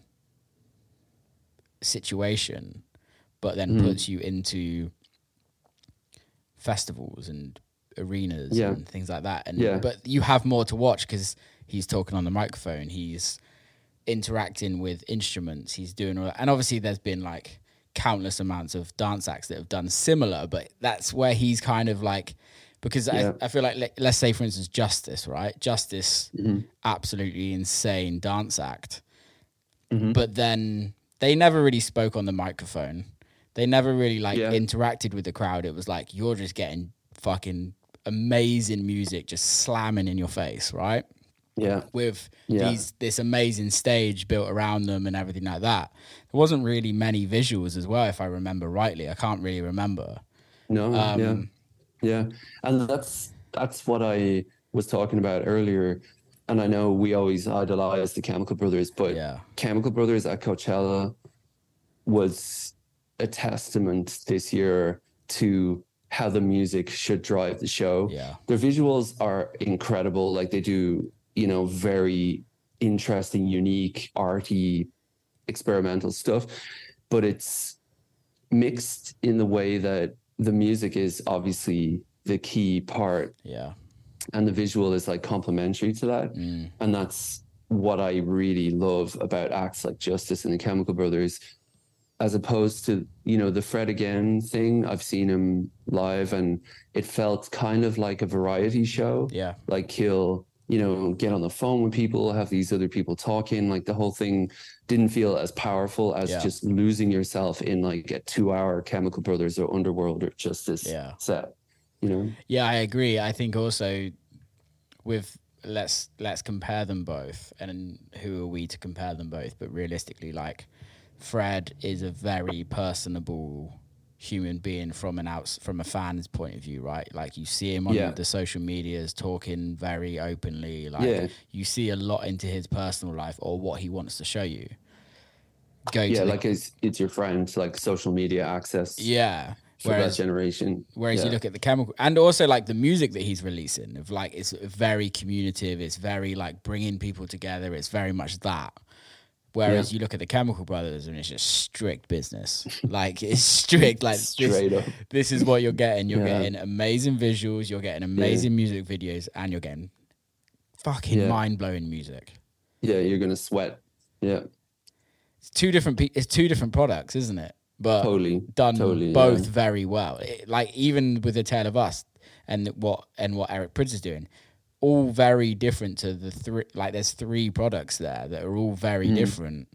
situation, but then puts you into festivals and arenas and things like that. And but you have more to watch because he's talking on the microphone, he's interacting with instruments, he's doing all that. And obviously there's been like countless amounts of dance acts that have done similar, but that's where he's kind of like, because I feel like, let's say for instance Justice, right? Justice, absolutely insane dance act, but then they never really spoke on the microphone. They never really interacted with the crowd. It was like, you're just getting fucking amazing music just slamming in your face, right? Yeah. With this amazing stage built around them and everything like that. There wasn't really many visuals as well, if I remember rightly. I can't really remember. No. Yeah. And that's what I was talking about earlier. And I know we always idolize the Chemical Brothers, but Chemical Brothers at Coachella was a testament this year to how the music should drive the show. Yeah. Their visuals are incredible. Like they do, very interesting, unique, arty, experimental stuff, but it's mixed in the way that the music is obviously the key part. Yeah. And the visual is like complementary to that. And that's what I really love about acts like Justice and the Chemical Brothers, as opposed to, the Fred Again thing. I've seen him live and it felt kind of like a variety show. Yeah. Like he'll, get on the phone with people, have these other people talking. Like the whole thing didn't feel as powerful as just losing yourself in like a 2-hour Chemical Brothers or Underworld or Justice set. Yeah, I agree. I think also with let's compare them both, and who are we to compare them both? But realistically, like, Fred is a very personable human being from a fan's point of view, right? Like, you see him on the social medias talking very openly. Like, you see a lot into his personal life or what he wants to show you. It's your friend, like social media access. Yeah. For that generation. Whereas you look at the Chemical, and also like the music that he's releasing, of like, it's very communicative, it's very like bringing people together, it's very much that. Whereas you look at the Chemical Brothers and it's just strict business. Like, it's strict, like this is what you're getting. You're getting amazing visuals, you're getting amazing music videos, and you're getting fucking mind-blowing music. Yeah, you're gonna sweat. Yeah. It's two different products, isn't it? But done both very well. Like, even with The Tale of Us and what Eric Prydz is doing, all very different to the three. Like, there's 3 products there that are all very different.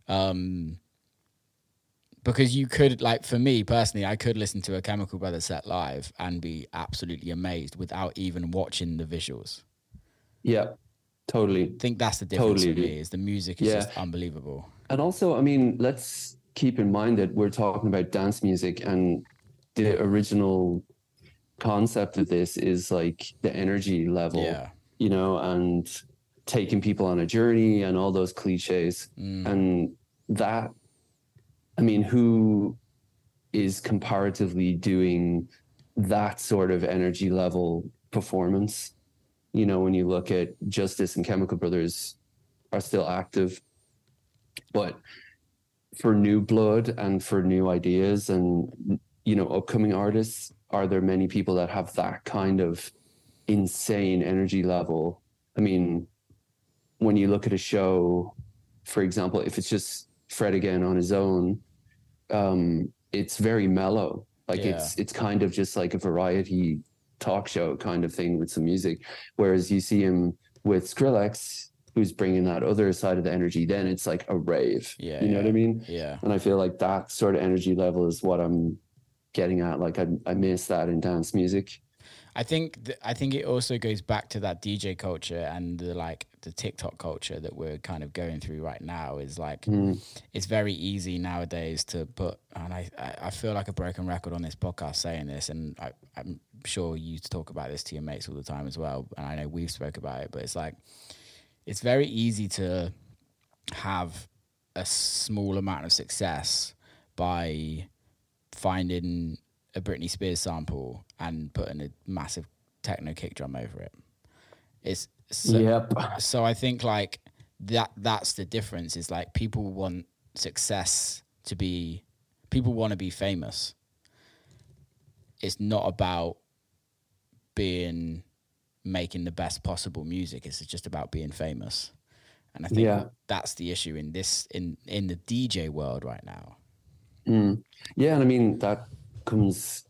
Because you could, like, for me personally, I could listen to a Chemical Brothers set live and be absolutely amazed without even watching the visuals. Yeah, totally. I think that's the difference for me, is the music is just unbelievable. And also, I mean, let's keep in mind that we're talking about dance music, and the original concept of this is like the energy level, you know, and taking people on a journey and all those cliches. And that, I mean, who is comparatively doing that sort of energy level performance? You know, when you look at Justice and Chemical Brothers are still active, but for new blood and for new ideas and, you know, upcoming artists, are there many people that have that kind of insane energy level? I mean, when you look at a show, for example, if it's just Fred again on his own, it's very mellow. Like, it's kind of just like a variety talk show kind of thing with some music. Whereas you see him with Skrillex, who's bringing that other side of the energy, then it's like a rave. You know what I mean? Yeah. And I feel like that sort of energy level is what I'm getting at. Like, I miss that in dance music. I think it also goes back to that DJ culture and the TikTok culture that we're kind of going through right now. Is like, it's very easy nowadays to put, and I feel like a broken record on this podcast saying this, and I'm sure you talk about this to your mates all the time as well, and I know we've spoke about it, but it's like, it's very easy to have a small amount of success by finding a Britney Spears sample and putting a massive techno kick drum over it. So I think like that's the difference, is like, people want success to be, people want to be famous. It's not about making the best possible music. It's just about being famous. And I think that's the issue in the DJ world right now. Yeah, and I mean, that comes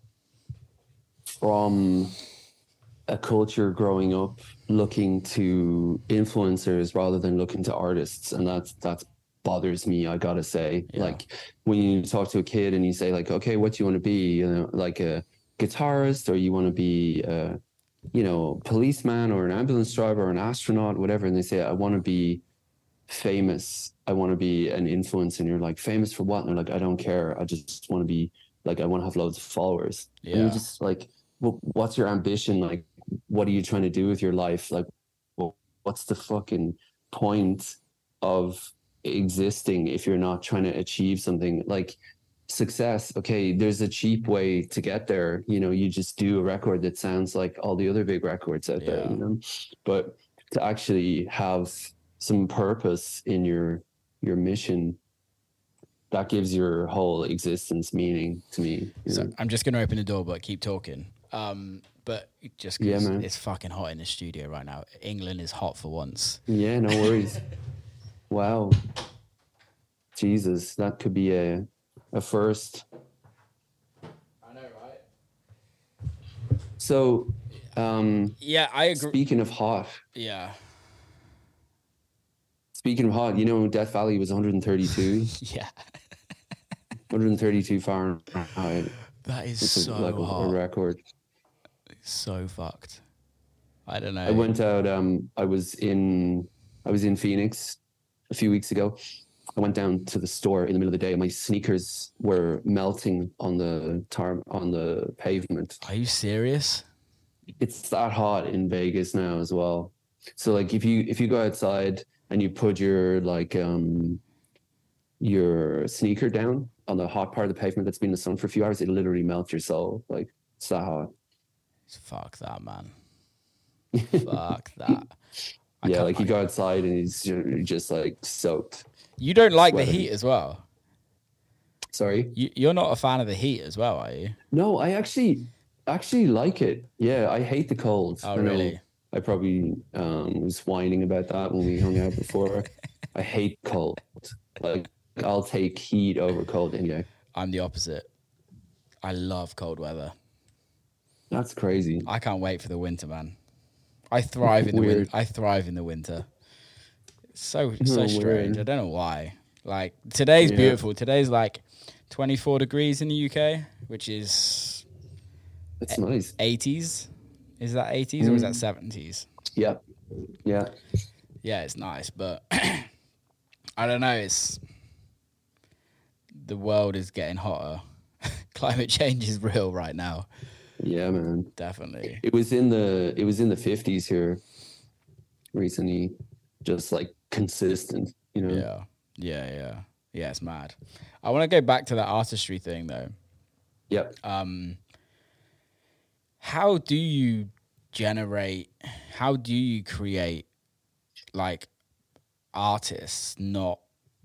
from a culture growing up looking to influencers rather than looking to artists, and that bothers me, I gotta say. Like, when you talk to a kid and you say like, okay, what do you want to be? You know, like a guitarist, or you want to be you know, policeman or an ambulance driver or an astronaut, whatever, and they say, I want to be famous, I want to be an influence, and you're like, famous for what? And they're like, I don't care, I just want to be like, I want to have loads of followers. And you're just like, well, what's your ambition? Like, what are you trying to do with your life? Like, well, what's the fucking point of existing if you're not trying to achieve something? Like, success, okay, there's a cheap way to get there. You know, you just do a record that sounds like all the other big records out there, you know? But to actually have some purpose in your mission, that gives your whole existence meaning to me. So I'm just going to open the door, but keep talking. But just because it's fucking hot in the studio right now. England is hot for once. Yeah, no worries. Wow. Jesus, that could be a first. I know, right? So, yeah, I agree. Speaking of hot. Yeah. Speaking of hot, you know, Death Valley was 132. Yeah. 132 Fahrenheit. That is so hot. A record. It's so fucked. I don't know. I went out. I was in Phoenix a few weeks ago. I went down to the store in the middle of the day, and my sneakers were melting on the pavement. Are you serious? It's that hot in Vegas now as well. So like if you go outside and you put your sneaker down on the hot part of the pavement that's been in the sun for a few hours, it'll literally melt your soul. Like, it's that hot. Fuck that, man. Fuck that. Yeah, like you go outside and you're just like soaked. You don't like sweating. the heat as well? Sorry? You're not a fan of the heat as well, are you? No, I actually like it. Yeah, I hate the cold. Oh, really? I probably was whining about that when we hung out before. I hate cold. Like, I'll take heat over cold anyway. I'm the opposite. I love cold weather. That's crazy. I can't wait for the winter, man. I thrive in the winter. I thrive in the winter. It's so strange. Weird. I don't know why. Like, today's beautiful. Today's like 24 degrees in the UK, which is... It's nice. 80s? Is that 80s or is that 70s? Yeah. Yeah. Yeah, it's nice, but I don't know. The world is getting hotter. Climate change is real right now. Yeah, man. Definitely. It was in the 50s here recently, just like consistent, you know? Yeah, it's mad. I want to go back to that artistry thing though. Yep. How do you create like artists, not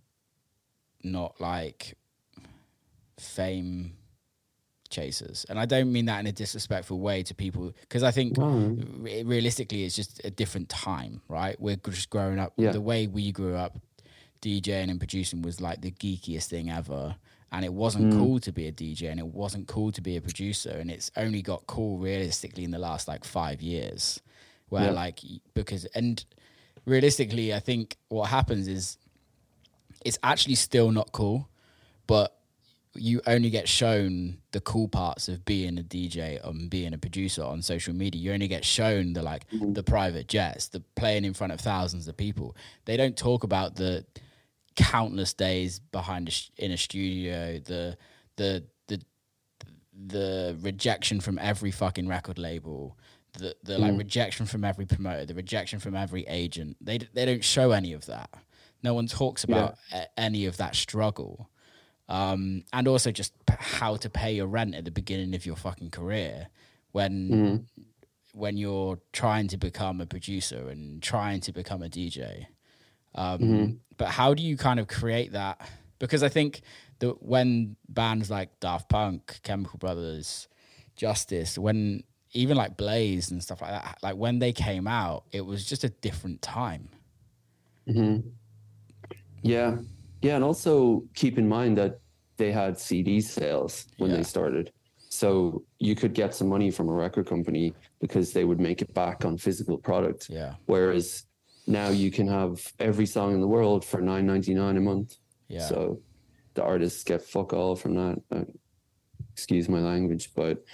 like fame chasers? And I don't mean that in a disrespectful way to people, because I think realistically it's just a different time, right? We're just growing up. The way we grew up DJing and producing was like the geekiest thing ever, and it wasn't cool to be a DJ, and it wasn't cool to be a producer, and it's only got cool realistically in the last like 5 years, where like, because, and realistically I think what happens is it's actually still not cool, but you only get shown the cool parts of being a DJ and being a producer on social media. You only get shown the like the private jets, the playing in front of thousands of people. They don't talk about the countless days in a studio, the rejection from every fucking record label, the like rejection from every promoter, the rejection from every agent. They don't show any of that. No one talks about any of that struggle. And also just how to pay your rent at the beginning of your fucking career when you're trying to become a producer and trying to become a DJ. But how do you kind of create that? Because I think that when bands like Daft Punk, Chemical Brothers, Justice, when even like Blaze and stuff like that, like when they came out, it was just a different time. Yeah. Yeah, and also keep in mind that they had CD sales when they started. So you could get some money from a record company because they would make it back on physical product. Yeah. Whereas now you can have every song in the world for $9.99 a month. Yeah. So the artists get fuck all from that. Excuse my language, but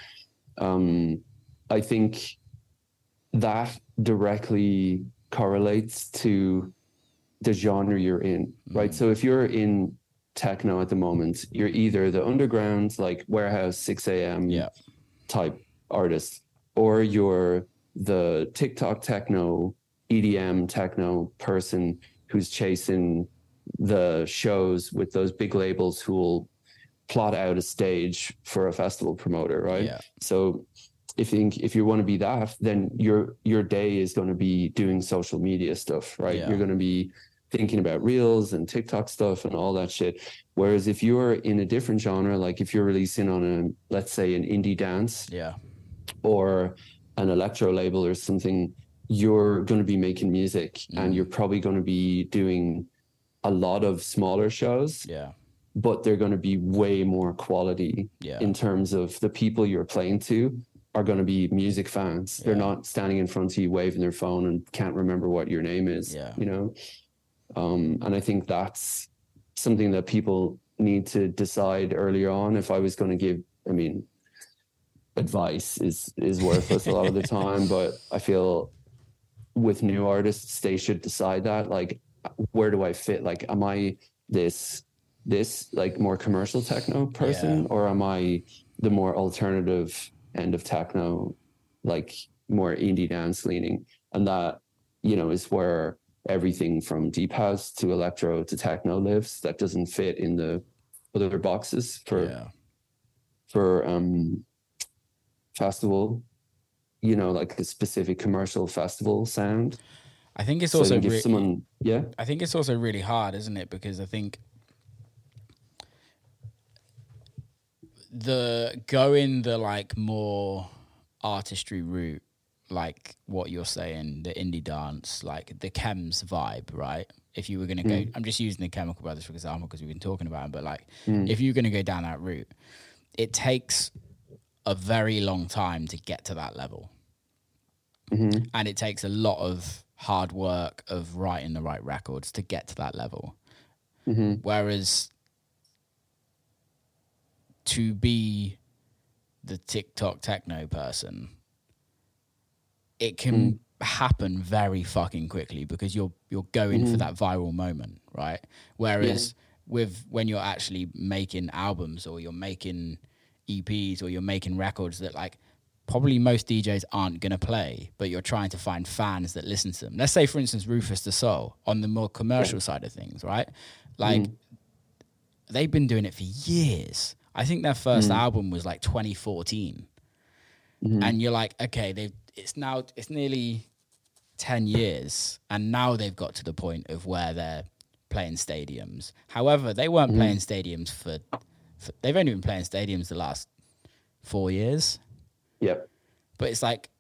I think that directly correlates to the genre you're in, right? So if you're in techno at the moment, you're either the underground, like Warehouse, 6 a.m. type artist, or you're the TikTok techno, EDM techno person who's chasing the shows with those big labels who will plot out a stage for a festival promoter, right? Yeah. So if you want to be that, then your day is going to be doing social media stuff, right? You're going to be thinking about reels and TikTok stuff and all that shit. Whereas if you're in a different genre, like if you're releasing on let's say an indie dance or an electro label or something, you're going to be making music and you're probably going to be doing a lot of smaller shows, but they're going to be way more quality in terms of the people you're playing to are going to be music fans. They're not standing in front of you waving their phone and can't remember what your name is, you know? And I think that's something that people need to decide earlier on. If I was going to give, advice is worthless a lot of the time, but I feel with new artists, they should decide that, like, where do I fit? Like, am I this like more commercial techno person, or am I the more alternative end of techno, like more indie dance leaning? And that, you know, is where everything from deep house to electro to techno lives. That doesn't fit in the other boxes for festival, you know, like a specific commercial festival sound. I think it's So also give someone, I think it's also really hard, isn't it? Because I think the like more artistry route, like what you're saying, the indie dance, like the Chems vibe, right? If you were going to go, I'm just using the Chemical Brothers for example because we've been talking about them, but like if you're going to go down that route, it takes a very long time to get to that level. And it takes a lot of hard work of writing the right records to get to that level. Whereas to be the TikTok techno person, it can happen very fucking quickly because you're going for that viral moment, right? Whereas when you're actually making albums or you're making EPs or you're making records that like probably most DJs aren't going to play, but you're trying to find fans that listen to them. Let's say, for instance, Rufus Du Sol on the more commercial side of things, right? Like they've been doing it for years. I think their first album was like 2014. And you're like, okay, it's nearly 10 years. And now they've got to the point of where they're playing stadiums. However, they weren't playing stadiums for they've only been playing stadiums the last 4 years. Yep. But it's like,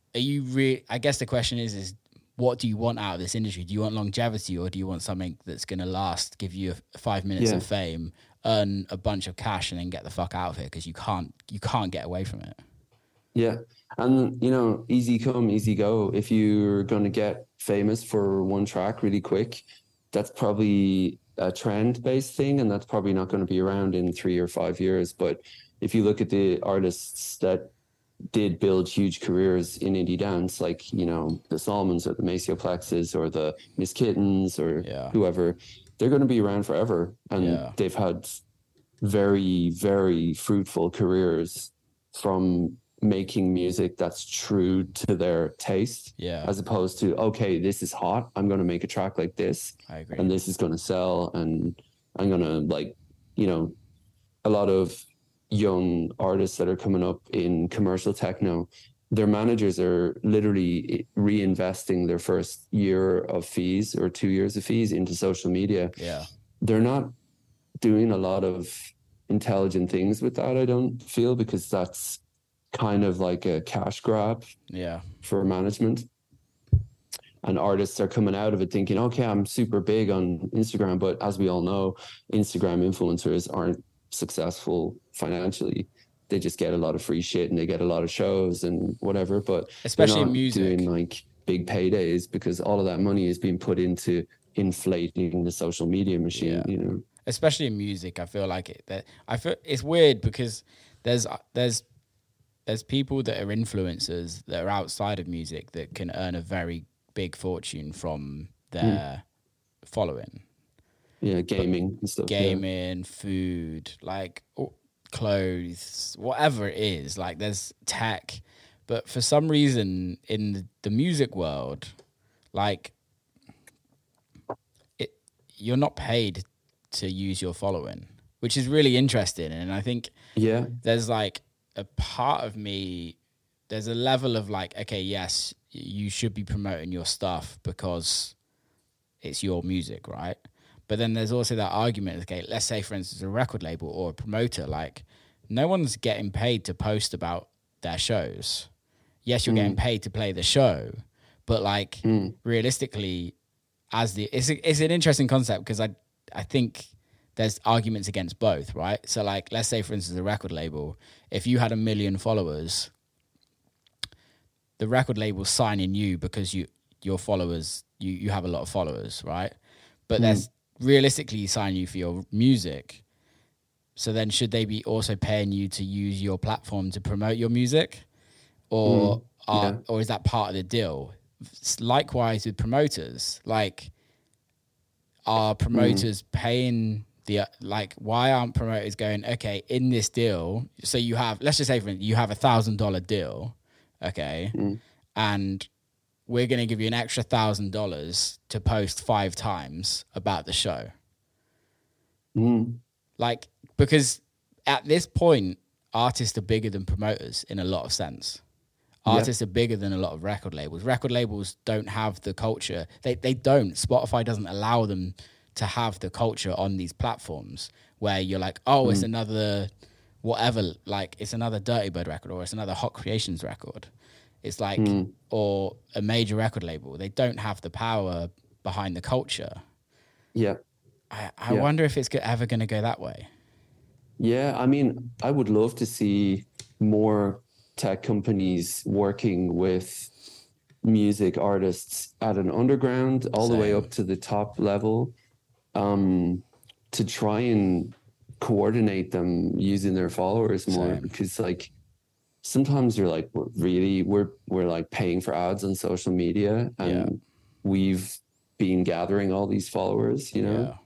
I guess the question is what do you want out of this industry? Do you want longevity, or do you want something that's going to last, give you 5 minutes of fame, earn a bunch of cash, and then get the fuck out of here because you can't get away from it? Yeah. And, you know, easy come, easy go. If you're going to get famous for one track really quick, that's probably a trend-based thing, and that's probably not going to be around in 3 or 5 years. But if you look at the artists that did build huge careers in indie dance, like, you know, the Salmons or the Maceo Plexes or the Miss Kittens or whoever, they're going to be around forever. And they've had very, very fruitful careers from making music that's true to their taste, as opposed to, okay, this is hot, I'm going to make a track like this. I agree. And this is going to sell, and I'm going to, like, you know, a lot of young artists that are coming up in commercial techno, their managers are literally reinvesting their first year of fees or 2 years of fees into social media. They're not doing a lot of intelligent things with that, I don't feel, because that's kind of like a cash grab for management. And artists are coming out of it thinking, okay, I'm super big on Instagram, but as we all know, Instagram influencers aren't successful financially. They just get a lot of free shit and they get a lot of shows and whatever, but especially they're not in music, doing like big paydays, because all of that money is being put into inflating the social media machine. You know, especially in music, I feel like I feel it's weird because there's people that are influencers that are outside of music that can earn a very big fortune from their following. Gaming and stuff. Gaming, food, like clothes, whatever it is. Like there's tech, but for some reason in the music world, like you're not paid to use your following, which is really interesting. And I think there's like a part of me, there's a level of like, okay, yes, you should be promoting your stuff because it's your music, right? But then there's also that argument, okay, let's say, for instance, a record label or a promoter, like, no one's getting paid to post about their shows. Yes, you're getting paid to play the show, but, like, realistically, it's an interesting concept because I think there's arguments against both, right? So, like, let's say, for instance, a record label, if you had 1 million followers, the record label's signing you because your followers, you have a lot of followers, right? But there's realistically sign you for your music. So then should they be also paying you to use your platform to promote your music? Or is that part of the deal? likewise with promoters, like, are promoters paying why aren't promoters going, okay, in this deal, so you have, let's just say for instance, you have $1,000 deal, okay, and we're going to give you an extra $1,000 to post 5 times about the show. Like, because at this point, artists are bigger than promoters in a lot of sense. Artists are bigger than a lot of record labels. Record labels don't have the culture. They don't. Spotify doesn't allow them to have the culture on these platforms where you're like, oh, it's another whatever, like it's another Dirty Bird record or it's another Hot Creations record. It's like, or a major record label. They don't have the power behind the culture. Yeah. I wonder if it's ever going to go that way. Yeah, I mean, I would love to see more tech companies working with music artists at an underground all the way up to the top level, to try and coordinate them using their followers more. Because like sometimes you're like, we're like paying for ads on social media, and we've been gathering all these followers, you know.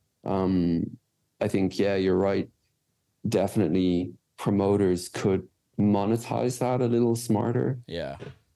I think you're right, definitely promoters could monetize that a little smarter. Yeah,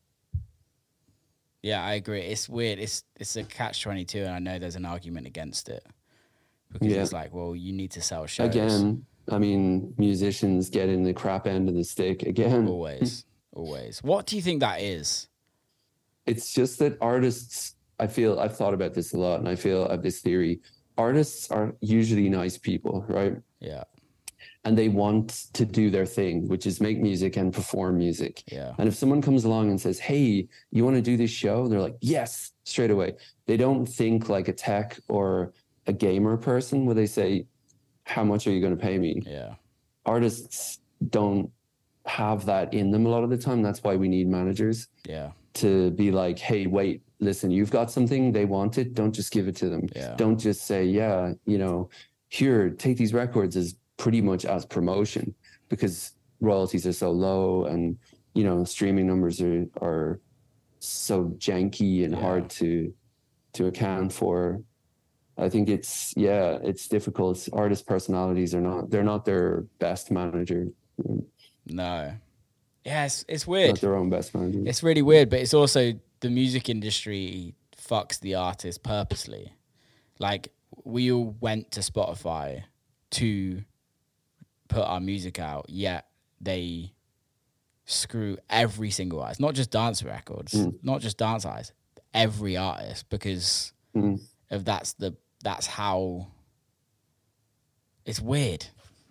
I agree. It's weird. It's a catch-22, and I know there's an argument against it because it's like, well, you need to sell shows. Again, I mean, musicians get in the crap end of the stick again. Always. What do you think that is? It's just that artists, I've thought about this a lot, and I have this theory. Artists are usually nice people, right? Yeah. And they want to do their thing, which is make music and perform music. Yeah. And if someone comes along and says, hey, you want to do this show? They're like, yes, straight away. They don't think like a tech or a gamer person where they say, how much are you going to pay me? Yeah. Artists don't have that in them a lot of the time. That's why we need managers. Yeah. To be like, hey, wait, listen, you've got something, they want it, don't just give it to them. Yeah. Don't just say, here, take these records as pretty much as promotion, because royalties are so low and, streaming numbers are so janky and hard to account for. I think it's difficult. Artist personalities they're not their best manager. No. Yeah, it's weird. Not their own best manager. It's really weird, but it's also the music industry fucks the artist purposely. Like, we all went to Spotify to put our music out, yet they screw every single artist, not just dance records, not just dance artists, every artist, because of that's how it's weird.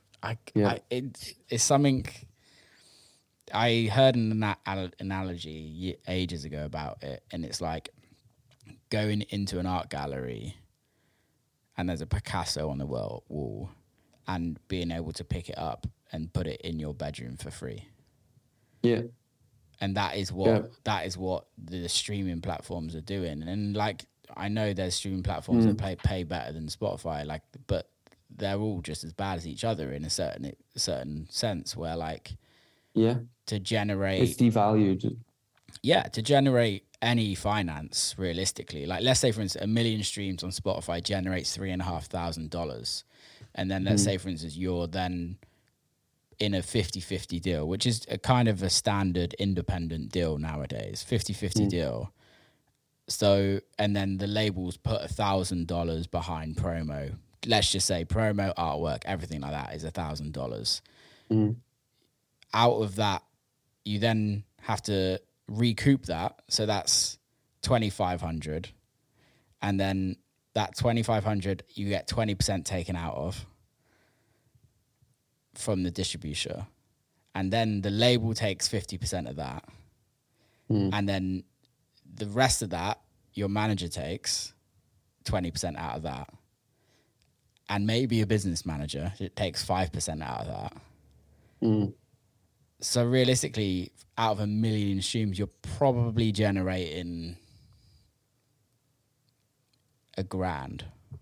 It's something. I heard an analogy ages ago about it, and it's like going into an art gallery and there's a Picasso on the wall and being able to pick it up and put it in your bedroom for free. Yeah. And that is what the streaming platforms are doing. And like, I know there's streaming platforms that pay better than Spotify, like, but they're all just as bad as each other in a certain sense, where like, to generate, it's devalued. Yeah, to generate any finance realistically, like let's say for instance, 1 million streams on Spotify generates $3,500, and then let's say for instance you're then in a 50-50 deal, which is a kind of a standard independent deal nowadays, 50-50 deal. So, and then the labels put $1,000 behind promo. Let's just say promo, artwork, everything like that is $1,000. Out of that, you then have to recoup that. So that's $2,500. And then that $2,500, you get 20% taken out of from the distributor. And then the label takes 50% of that. And then the rest of that, your manager takes 20% out of that. And maybe a business manager, it takes 5% out of that. So realistically, out of 1 million streams, you're probably generating $1,000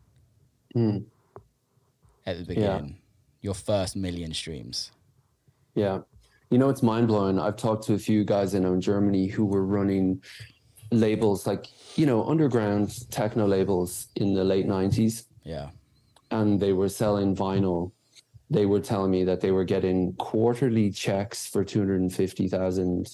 at the beginning. Yeah. Your first 1 million streams. Yeah. You know, it's mind blowing. I've talked to a few guys I know in Germany who were running labels like, underground techno labels in the late 90s. Yeah. And they were selling vinyl. They were telling me that they were getting quarterly checks for 250,000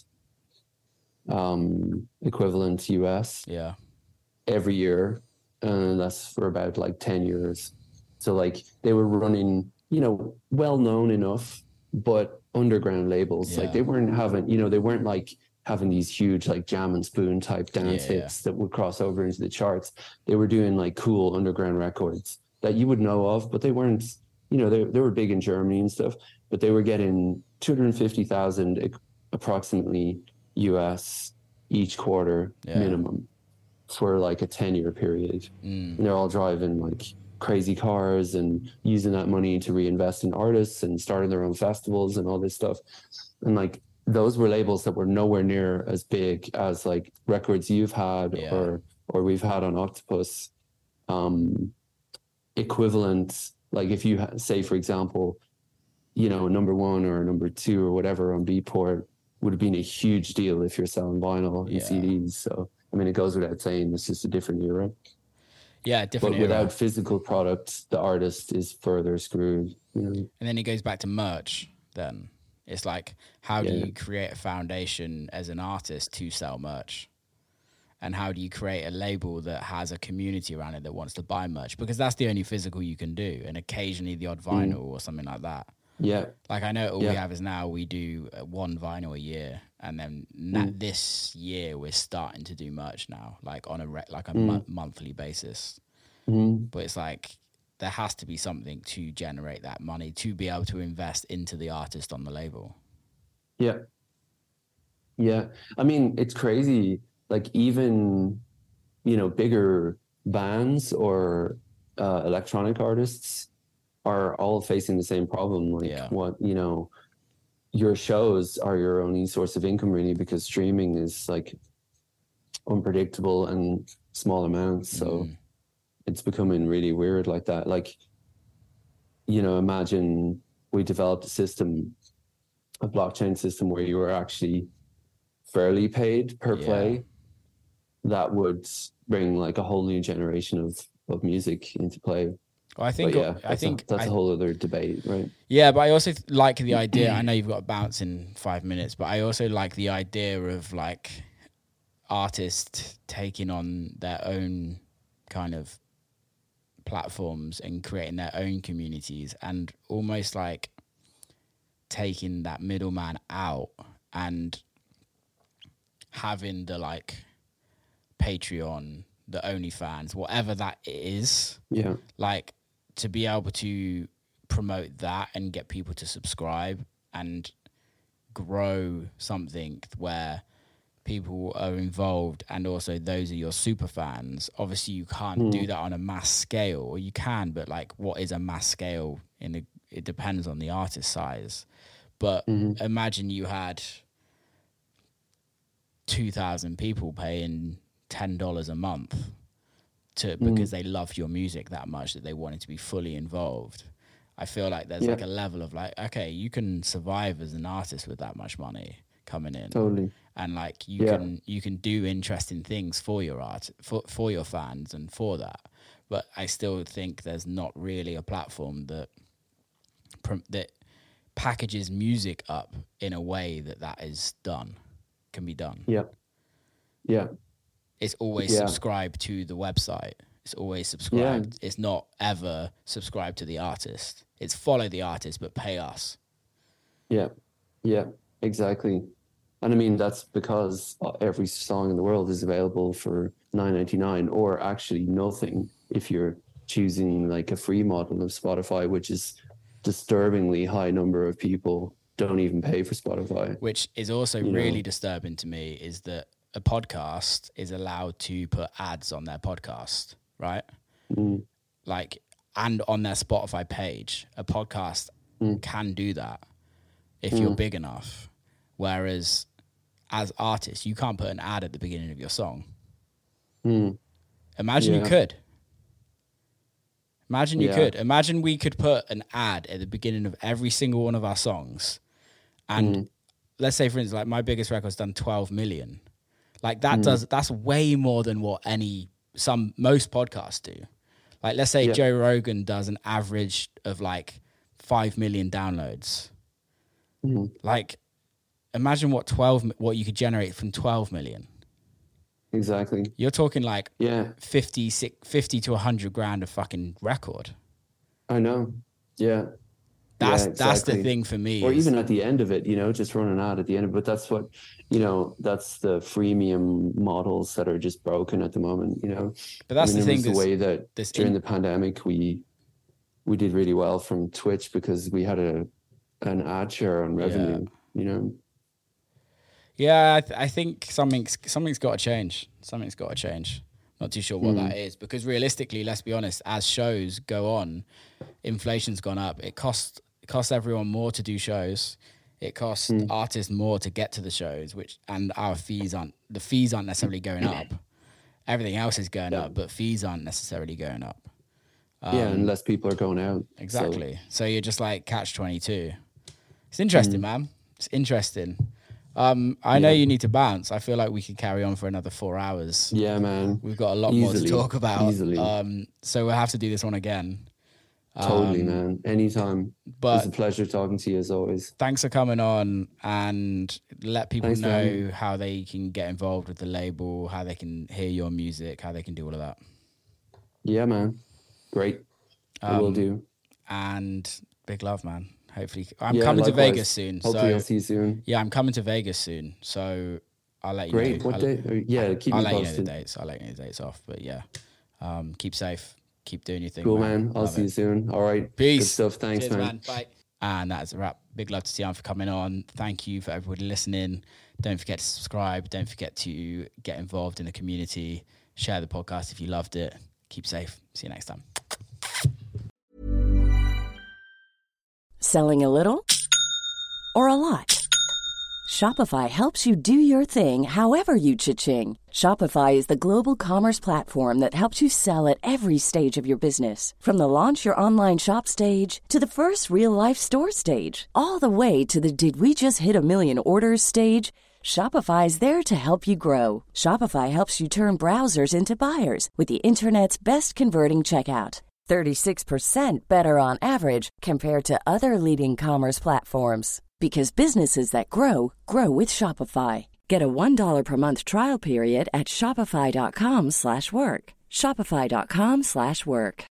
equivalent US every year. And that's for about like 10 years. So like they were running, well known enough, but underground labels. Like they weren't having, they weren't like having these huge like Jam and Spoon type dance hits that would cross over into the charts. They were doing like cool underground records that you would know of, but they weren't, they were big in Germany and stuff, but they were getting 250,000 approximately US each quarter minimum for like a 10-year period. And they're all driving like crazy cars and using that money to reinvest in artists and starting their own festivals and all this stuff. And like those were labels that were nowhere near as big as like records you've had or we've had on Octopus. Equivalent, like if you say, for example, number 1 or number 2 or whatever on Beatport would have been a huge deal if you're selling vinyl and CDs. So I mean, it goes without saying, it's just a different era. Yeah, different. But without physical product, the artist is further screwed. And then it goes back to merch. Then it's like, how do you create a foundation as an artist to sell merch? And how do you create a label that has a community around it that wants to buy merch? Because that's the only physical you can do, and occasionally the odd vinyl or something like that. Yeah. Like I know all we have is now we do one vinyl a year, and then this year we're starting to do merch now, like on a monthly basis. But it's like there has to be something to generate that money to be able to invest into the artist on the label. Yeah. Yeah. I mean, it's crazy. Like even, bigger bands or electronic artists are all facing the same problem. Like your shows are your only source of income really, because streaming is like unpredictable and small amounts. So it's becoming really weird like that. Like, imagine we developed a blockchain system where you were actually fairly paid per play. That would bring like a whole new generation of music into play. Well, I think that's a whole other debate, right? Yeah, but I also like the idea. I know you've got to bounce in 5 minutes, but I also like the idea of like artists taking on their own kind of platforms and creating their own communities, and almost like taking that middleman out and having the like Patreon, the OnlyFans, whatever that is, like to be able to promote that and get people to subscribe and grow something where people are involved, and also those are your super fans. Obviously you can't do that on a mass scale, or you can, but like what is a mass scale it depends on the artist size. But imagine you had 2,000 people paying $10 a month because they loved your music that much that they wanted to be fully involved. I feel like there's like a level of like, okay, you can survive as an artist with that much money coming in. Totally. And like you can do interesting things for your art, for your fans and for that. But I still think there's not really a platform that packages music up in a way that is done, can be done. Yeah. Yeah. It's always subscribed to the website. It's always subscribed. Yeah. It's not ever subscribed to the artist. It's follow the artist, but pay us. Yeah. Yeah, exactly. And I mean, that's because every song in the world is available for $9.99 or actually nothing if you're choosing like a free model of Spotify, which is disturbingly high number of people don't even pay for Spotify. Which is also really disturbing to me, is that a podcast is allowed to put ads on their podcast, right? Like, and on their Spotify page, a podcast can do that if you're big enough. Whereas as artists, you can't put an ad at the beginning of your song. Imagine you could. Imagine you could. Imagine we could put an ad at the beginning of every single one of our songs. And let's say, for instance, like my biggest record's done 12 million. Like that's way more than what most podcasts do. Like, let's say Joe Rogan does an average of like 5 million downloads. Like, imagine what you could generate from 12 million. Exactly. You're talking like 50 to 100 grand a fucking record. I know. Yeah. That's the thing for me. Or even at the end of it, just running an ad at the end of it. But that's what, that's the freemium models that are just broken at the moment, But that's the thing. The way that during the pandemic, we did really well from Twitch because we had an ad share on revenue, Yeah, I think something's got to change. Something's got to change. Not too sure what that is, because realistically, let's be honest, as shows go on, inflation's gone up. It costs everyone more to do shows. It costs artists more to get to the shows, and our fees aren't necessarily going up. Everything else is going up, but fees aren't necessarily going up. And less people are going out. Exactly. So you're just like catch-22. It's interesting, man. It's interesting. I know you need to bounce. I feel like we could carry on for another 4 hours. Yeah, man. We've got a lot more to talk about. So we'll have to do this one again. Totally, man. Anytime. But it's a pleasure talking to you as always. Thanks for coming on, and let people know how they can get involved with the label, how they can hear your music, how they can do all of that. Yeah, man. Great. I will do. And big love, man. Hopefully, I'm coming to Vegas soon. Hopefully, I'll see you soon. Yeah, I'm coming to Vegas soon, so I'll let you know. Great. What day? Keep me posted. I'll let you know the dates. I'll let you know the dates off. But yeah, keep safe. Keep doing your thing. Cool, man. I'll see you soon. All right. Peace. Good stuff. Thanks, Cheers, man. Bye. And that's a wrap. Big love to Tian for coming on. Thank you for everybody listening. Don't forget to subscribe. Don't forget to get involved in the community. Share the podcast if you loved it. Keep safe. See you next time. Selling a little or a lot? Shopify helps you do your thing however you cha-ching. Shopify is the global commerce platform that helps you sell at every stage of your business. From the launch your online shop stage to the first real-life store stage, all the way to the did we just hit a million orders stage. Shopify is there to help you grow. Shopify helps you turn browsers into buyers with the internet's best converting checkout. 36% better on average compared to other leading commerce platforms. Because businesses that grow, grow with Shopify. Get a $1 per month trial period at shopify.com/work. Shopify.com/work.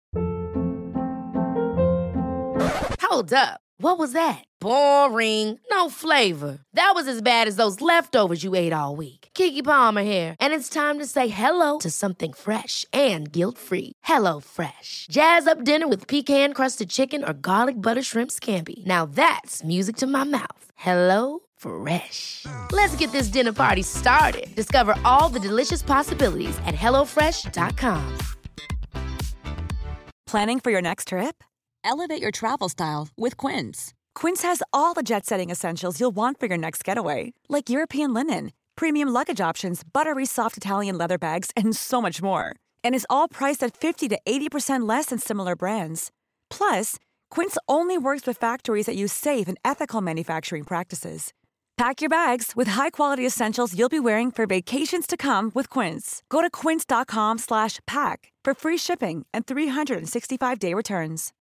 Hold up. What was that? Boring. No flavor. That was as bad as those leftovers you ate all week. Keke Palmer here, and it's time to say hello to something fresh and guilt-free. HelloFresh. Jazz up dinner with pecan-crusted chicken or garlic butter shrimp scampi. Now that's music to my mouth. HelloFresh. Let's get this dinner party started. Discover all the delicious possibilities at HelloFresh.com. Planning for your next trip? Elevate your travel style with Quince. Quince has all the jet-setting essentials you'll want for your next getaway, like European linen, premium luggage options, buttery soft Italian leather bags, and so much more. And is all priced at 50 to 80% less than similar brands. Plus, Quince only works with factories that use safe and ethical manufacturing practices. Pack your bags with high-quality essentials you'll be wearing for vacations to come with Quince. Go to quince.com/pack for free shipping and 365-day returns.